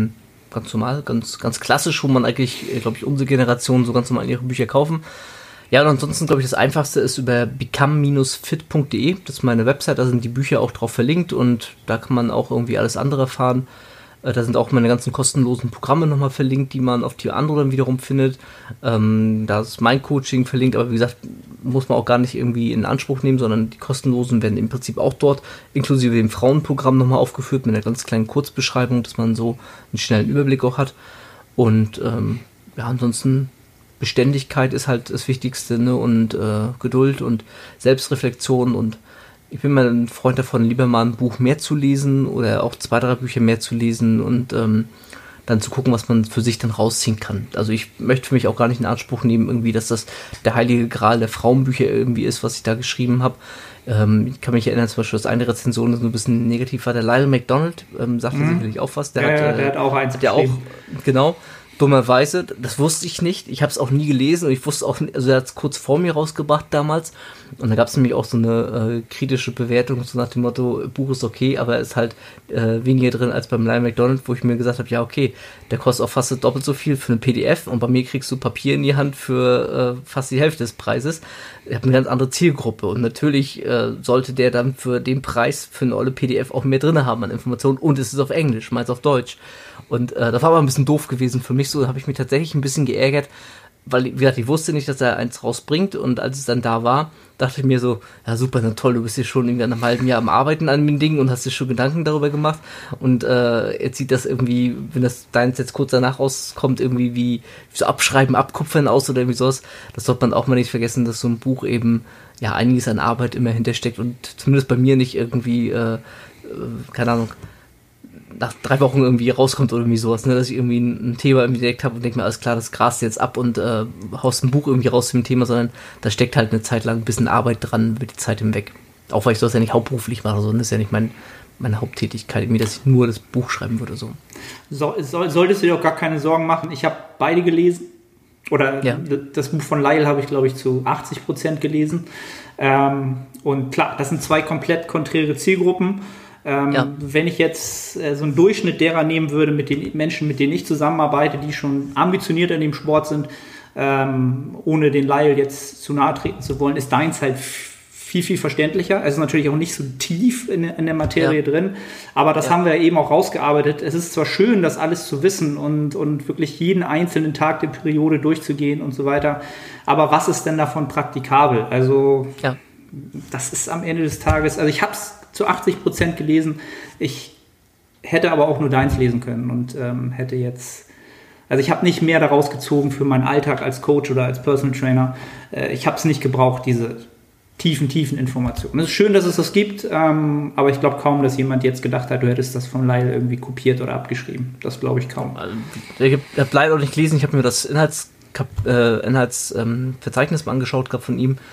Ganz normal, ganz klassisch, wo man eigentlich, glaube ich, unsere Generation so ganz normal ihre Bücher kaufen. Ja, und ansonsten glaube ich, das Einfachste ist über become-fit.de. Das ist meine Website, da sind die Bücher auch drauf verlinkt und da kann man auch irgendwie alles andere erfahren. Da sind auch meine ganzen kostenlosen Programme nochmal verlinkt, die man auf die andere dann wiederum findet. Da ist mein Coaching verlinkt, aber wie gesagt, muss man auch gar nicht irgendwie in Anspruch nehmen, sondern die kostenlosen werden im Prinzip auch dort inklusive dem Frauenprogramm nochmal aufgeführt mit einer ganz kleinen Kurzbeschreibung, dass man so einen schnellen Überblick auch hat. Und ja, ansonsten Beständigkeit ist halt das Wichtigste, ne? Und Geduld und Selbstreflexion, und ich bin mal ein Freund davon, lieber mal ein Buch mehr zu lesen oder auch 2, 3 Bücher mehr zu lesen und dann zu gucken, was man für sich dann rausziehen kann. Also ich möchte für mich auch gar nicht in Anspruch nehmen, irgendwie, dass das der heilige Gral der Frauenbücher irgendwie ist, was ich da geschrieben habe. Ich kann mich erinnern, zum Beispiel, dass eine Rezension so ein bisschen negativ war. Der Lyle McDonald sagte sicherlich auch was. Der hat auch eins geschrieben. Genau. Dummerweise, das wusste ich nicht. Ich habe es auch nie gelesen und ich wusste auch nicht, also er hat es kurz vor mir rausgebracht damals. Und da gab es nämlich auch so eine kritische Bewertung, so nach dem Motto, Buch ist okay, aber ist halt weniger drin als beim Lyle McDonald, wo ich mir gesagt habe, ja okay, der kostet auch fast doppelt so viel für eine PDF und bei mir kriegst du Papier in die Hand für fast die Hälfte des Preises. Ich habe eine ganz andere Zielgruppe und natürlich sollte der dann für den Preis für eine olle PDF auch mehr drin haben an Informationen, und es ist auf Englisch, meins auf Deutsch. Und das war aber ein bisschen doof gewesen für mich, so da habe ich mich tatsächlich ein bisschen geärgert, weil, wie gesagt, ich wusste nicht, dass er eins rausbringt, und als es dann da war, dachte ich mir so, ja super, na toll, du bist hier schon irgendwie nach einem halben Jahr am Arbeiten an dem Ding und hast dir schon Gedanken darüber gemacht, und jetzt sieht das irgendwie, wenn das deins jetzt kurz danach rauskommt, irgendwie wie so abschreiben, abkupfern aus oder irgendwie sowas. Das sollte man auch mal nicht vergessen, dass so ein Buch eben ja einiges an Arbeit immer hintersteckt und zumindest bei mir nicht irgendwie, keine Ahnung, nach 3 Wochen irgendwie rauskommt oder irgendwie sowas, ne, dass ich irgendwie ein Thema irgendwie entdeckt habe und denke mir, alles klar, das grast jetzt ab und haust ein Buch irgendwie raus zu dem Thema, sondern da steckt halt eine Zeit lang ein bisschen Arbeit dran über die Zeit hinweg. Auch weil ich das ja nicht hauptberuflich mache, sondern das ist ja nicht meine Haupttätigkeit, irgendwie, dass ich nur das Buch schreiben würde. So. Solltest du dir auch gar keine Sorgen machen. Ich habe beide gelesen. Oder ja. Das Buch von Lyle habe ich, glaube ich, zu 80% gelesen. Und klar, das sind 2 komplett konträre Zielgruppen. Wenn ich jetzt so einen Durchschnitt derer nehmen würde mit den Menschen, mit denen ich zusammenarbeite, die schon ambitioniert in dem Sport sind, ohne den Lyle jetzt zu nahe treten zu wollen, ist deins halt viel, viel verständlicher. Es ist natürlich auch nicht so tief in der Materie drin, aber das haben wir eben auch rausgearbeitet. Es ist zwar schön, das alles zu wissen und wirklich jeden einzelnen Tag der Periode durchzugehen und so weiter, aber was ist denn davon praktikabel? Also das ist am Ende des Tages, also ich habe es zu 80% gelesen. Ich hätte aber auch nur deins lesen können und hätte jetzt, also ich habe nicht mehr daraus gezogen für meinen Alltag als Coach oder als Personal Trainer. Ich habe es nicht gebraucht, diese tiefen Informationen. Es ist schön, dass es das gibt, aber ich glaube kaum, dass jemand jetzt gedacht hat, du hättest das von Lyle irgendwie kopiert oder abgeschrieben. Das glaube ich kaum. Also, ich habe Lyle auch nicht gelesen. Ich habe mir das Inhaltsverzeichnis mal angeschaut, gerade von ihm.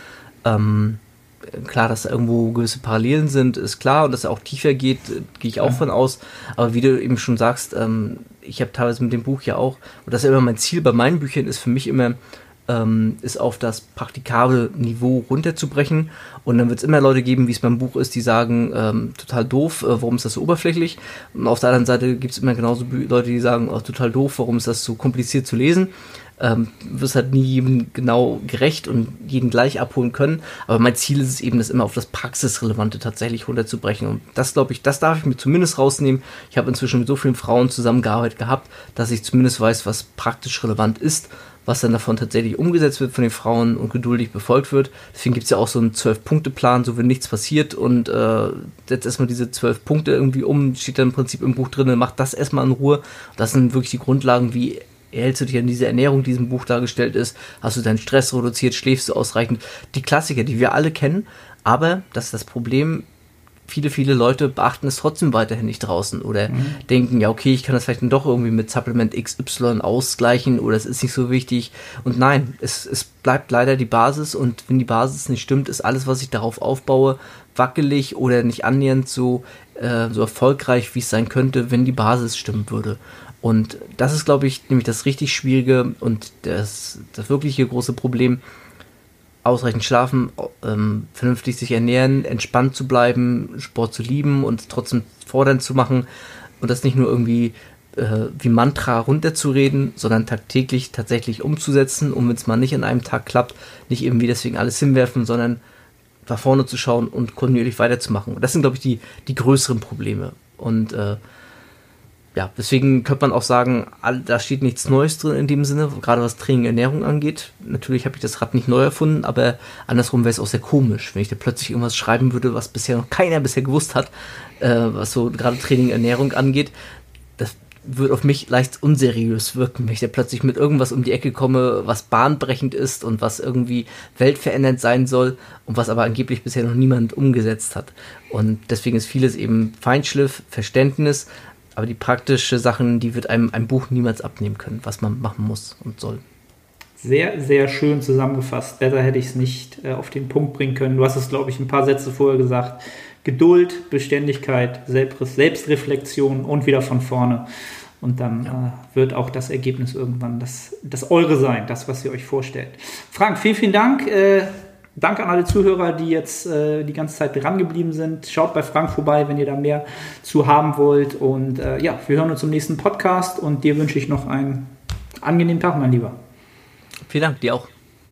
Klar, dass da irgendwo gewisse Parallelen sind, ist klar, und dass er auch tiefer geht, gehe ich auch von aus. Aber wie du eben schon sagst, ich habe teilweise mit dem Buch ja auch, und das ist ja immer mein Ziel bei meinen Büchern, ist für mich immer, ist auf das praktikable Niveau runterzubrechen. Und dann wird es immer Leute geben, wie es beim Buch ist, die sagen, total doof, warum ist das so oberflächlich? Und auf der anderen Seite gibt es immer genauso Leute, die sagen, oh, total doof, warum ist das so kompliziert zu lesen? Wirst halt nie jedem genau gerecht und jeden gleich abholen können. Aber mein Ziel ist es eben, das immer auf das Praxisrelevante tatsächlich runterzubrechen. Und das, glaube ich, das darf ich mir zumindest rausnehmen. Ich habe inzwischen mit so vielen Frauen zusammengearbeitet gehabt, dass ich zumindest weiß, was praktisch relevant ist, was dann davon tatsächlich umgesetzt wird von den Frauen und geduldig befolgt wird. Deswegen gibt es ja auch so einen 12-Punkte-Plan, so wenn nichts passiert und setzt erstmal diese 12 Punkte irgendwie um, steht dann im Prinzip im Buch drin, macht das erstmal in Ruhe. Das sind wirklich die Grundlagen, wie hältst du dich an diese Ernährung, die in diesem Buch dargestellt ist? Hast du deinen Stress reduziert? Schläfst du ausreichend? Die Klassiker, die wir alle kennen, aber das ist das Problem, viele Leute beachten es trotzdem weiterhin nicht draußen oder denken, ja okay, ich kann das vielleicht dann doch irgendwie mit Supplement XY ausgleichen oder es ist nicht so wichtig. Und nein, es bleibt leider die Basis, und wenn die Basis nicht stimmt, ist alles, was ich darauf aufbaue, wackelig oder nicht annähernd so erfolgreich, wie es sein könnte, wenn die Basis stimmen würde. Und das ist, glaube ich, nämlich das richtig Schwierige und das wirkliche große Problem. Ausreichend schlafen, vernünftig sich ernähren, entspannt zu bleiben, Sport zu lieben und trotzdem fordernd zu machen und das nicht nur irgendwie wie Mantra runterzureden, sondern tagtäglich tatsächlich umzusetzen, um wenn es mal nicht an einem Tag klappt, nicht irgendwie deswegen alles hinwerfen, sondern nach vorne zu schauen und kontinuierlich weiterzumachen. Und das sind, glaube ich, die größeren Probleme. Und deswegen könnte man auch sagen, da steht nichts Neues drin in dem Sinne, gerade was Training, Ernährung angeht. Natürlich habe ich das Rad nicht neu erfunden, aber andersrum wäre es auch sehr komisch, wenn ich da plötzlich irgendwas schreiben würde, was bisher noch keiner gewusst hat, was so gerade Training, Ernährung angeht. Das wird auf mich leicht unseriös wirken, wenn ich da plötzlich mit irgendwas um die Ecke komme, was bahnbrechend ist und was irgendwie weltverändernd sein soll und was aber angeblich bisher noch niemand umgesetzt hat. Und deswegen ist vieles eben Feinschliff, Verständnis, aber die praktischen Sachen, die wird einem ein Buch niemals abnehmen können, was man machen muss und soll. Sehr, sehr schön zusammengefasst. Besser hätte ich es nicht auf den Punkt bringen können. Du hast es, glaube ich, ein paar Sätze vorher gesagt. Geduld, Beständigkeit, Selbstreflexion und wieder von vorne. Und dann wird auch das Ergebnis irgendwann das eure sein, das, was ihr euch vorstellt. Frank, vielen, vielen Dank. Danke an alle Zuhörer, die jetzt die ganze Zeit dran geblieben sind. Schaut bei Frank vorbei, wenn ihr da mehr zu haben wollt. Und wir hören uns im nächsten Podcast. Und dir wünsche ich noch einen angenehmen Tag, mein Lieber. Vielen Dank, dir auch.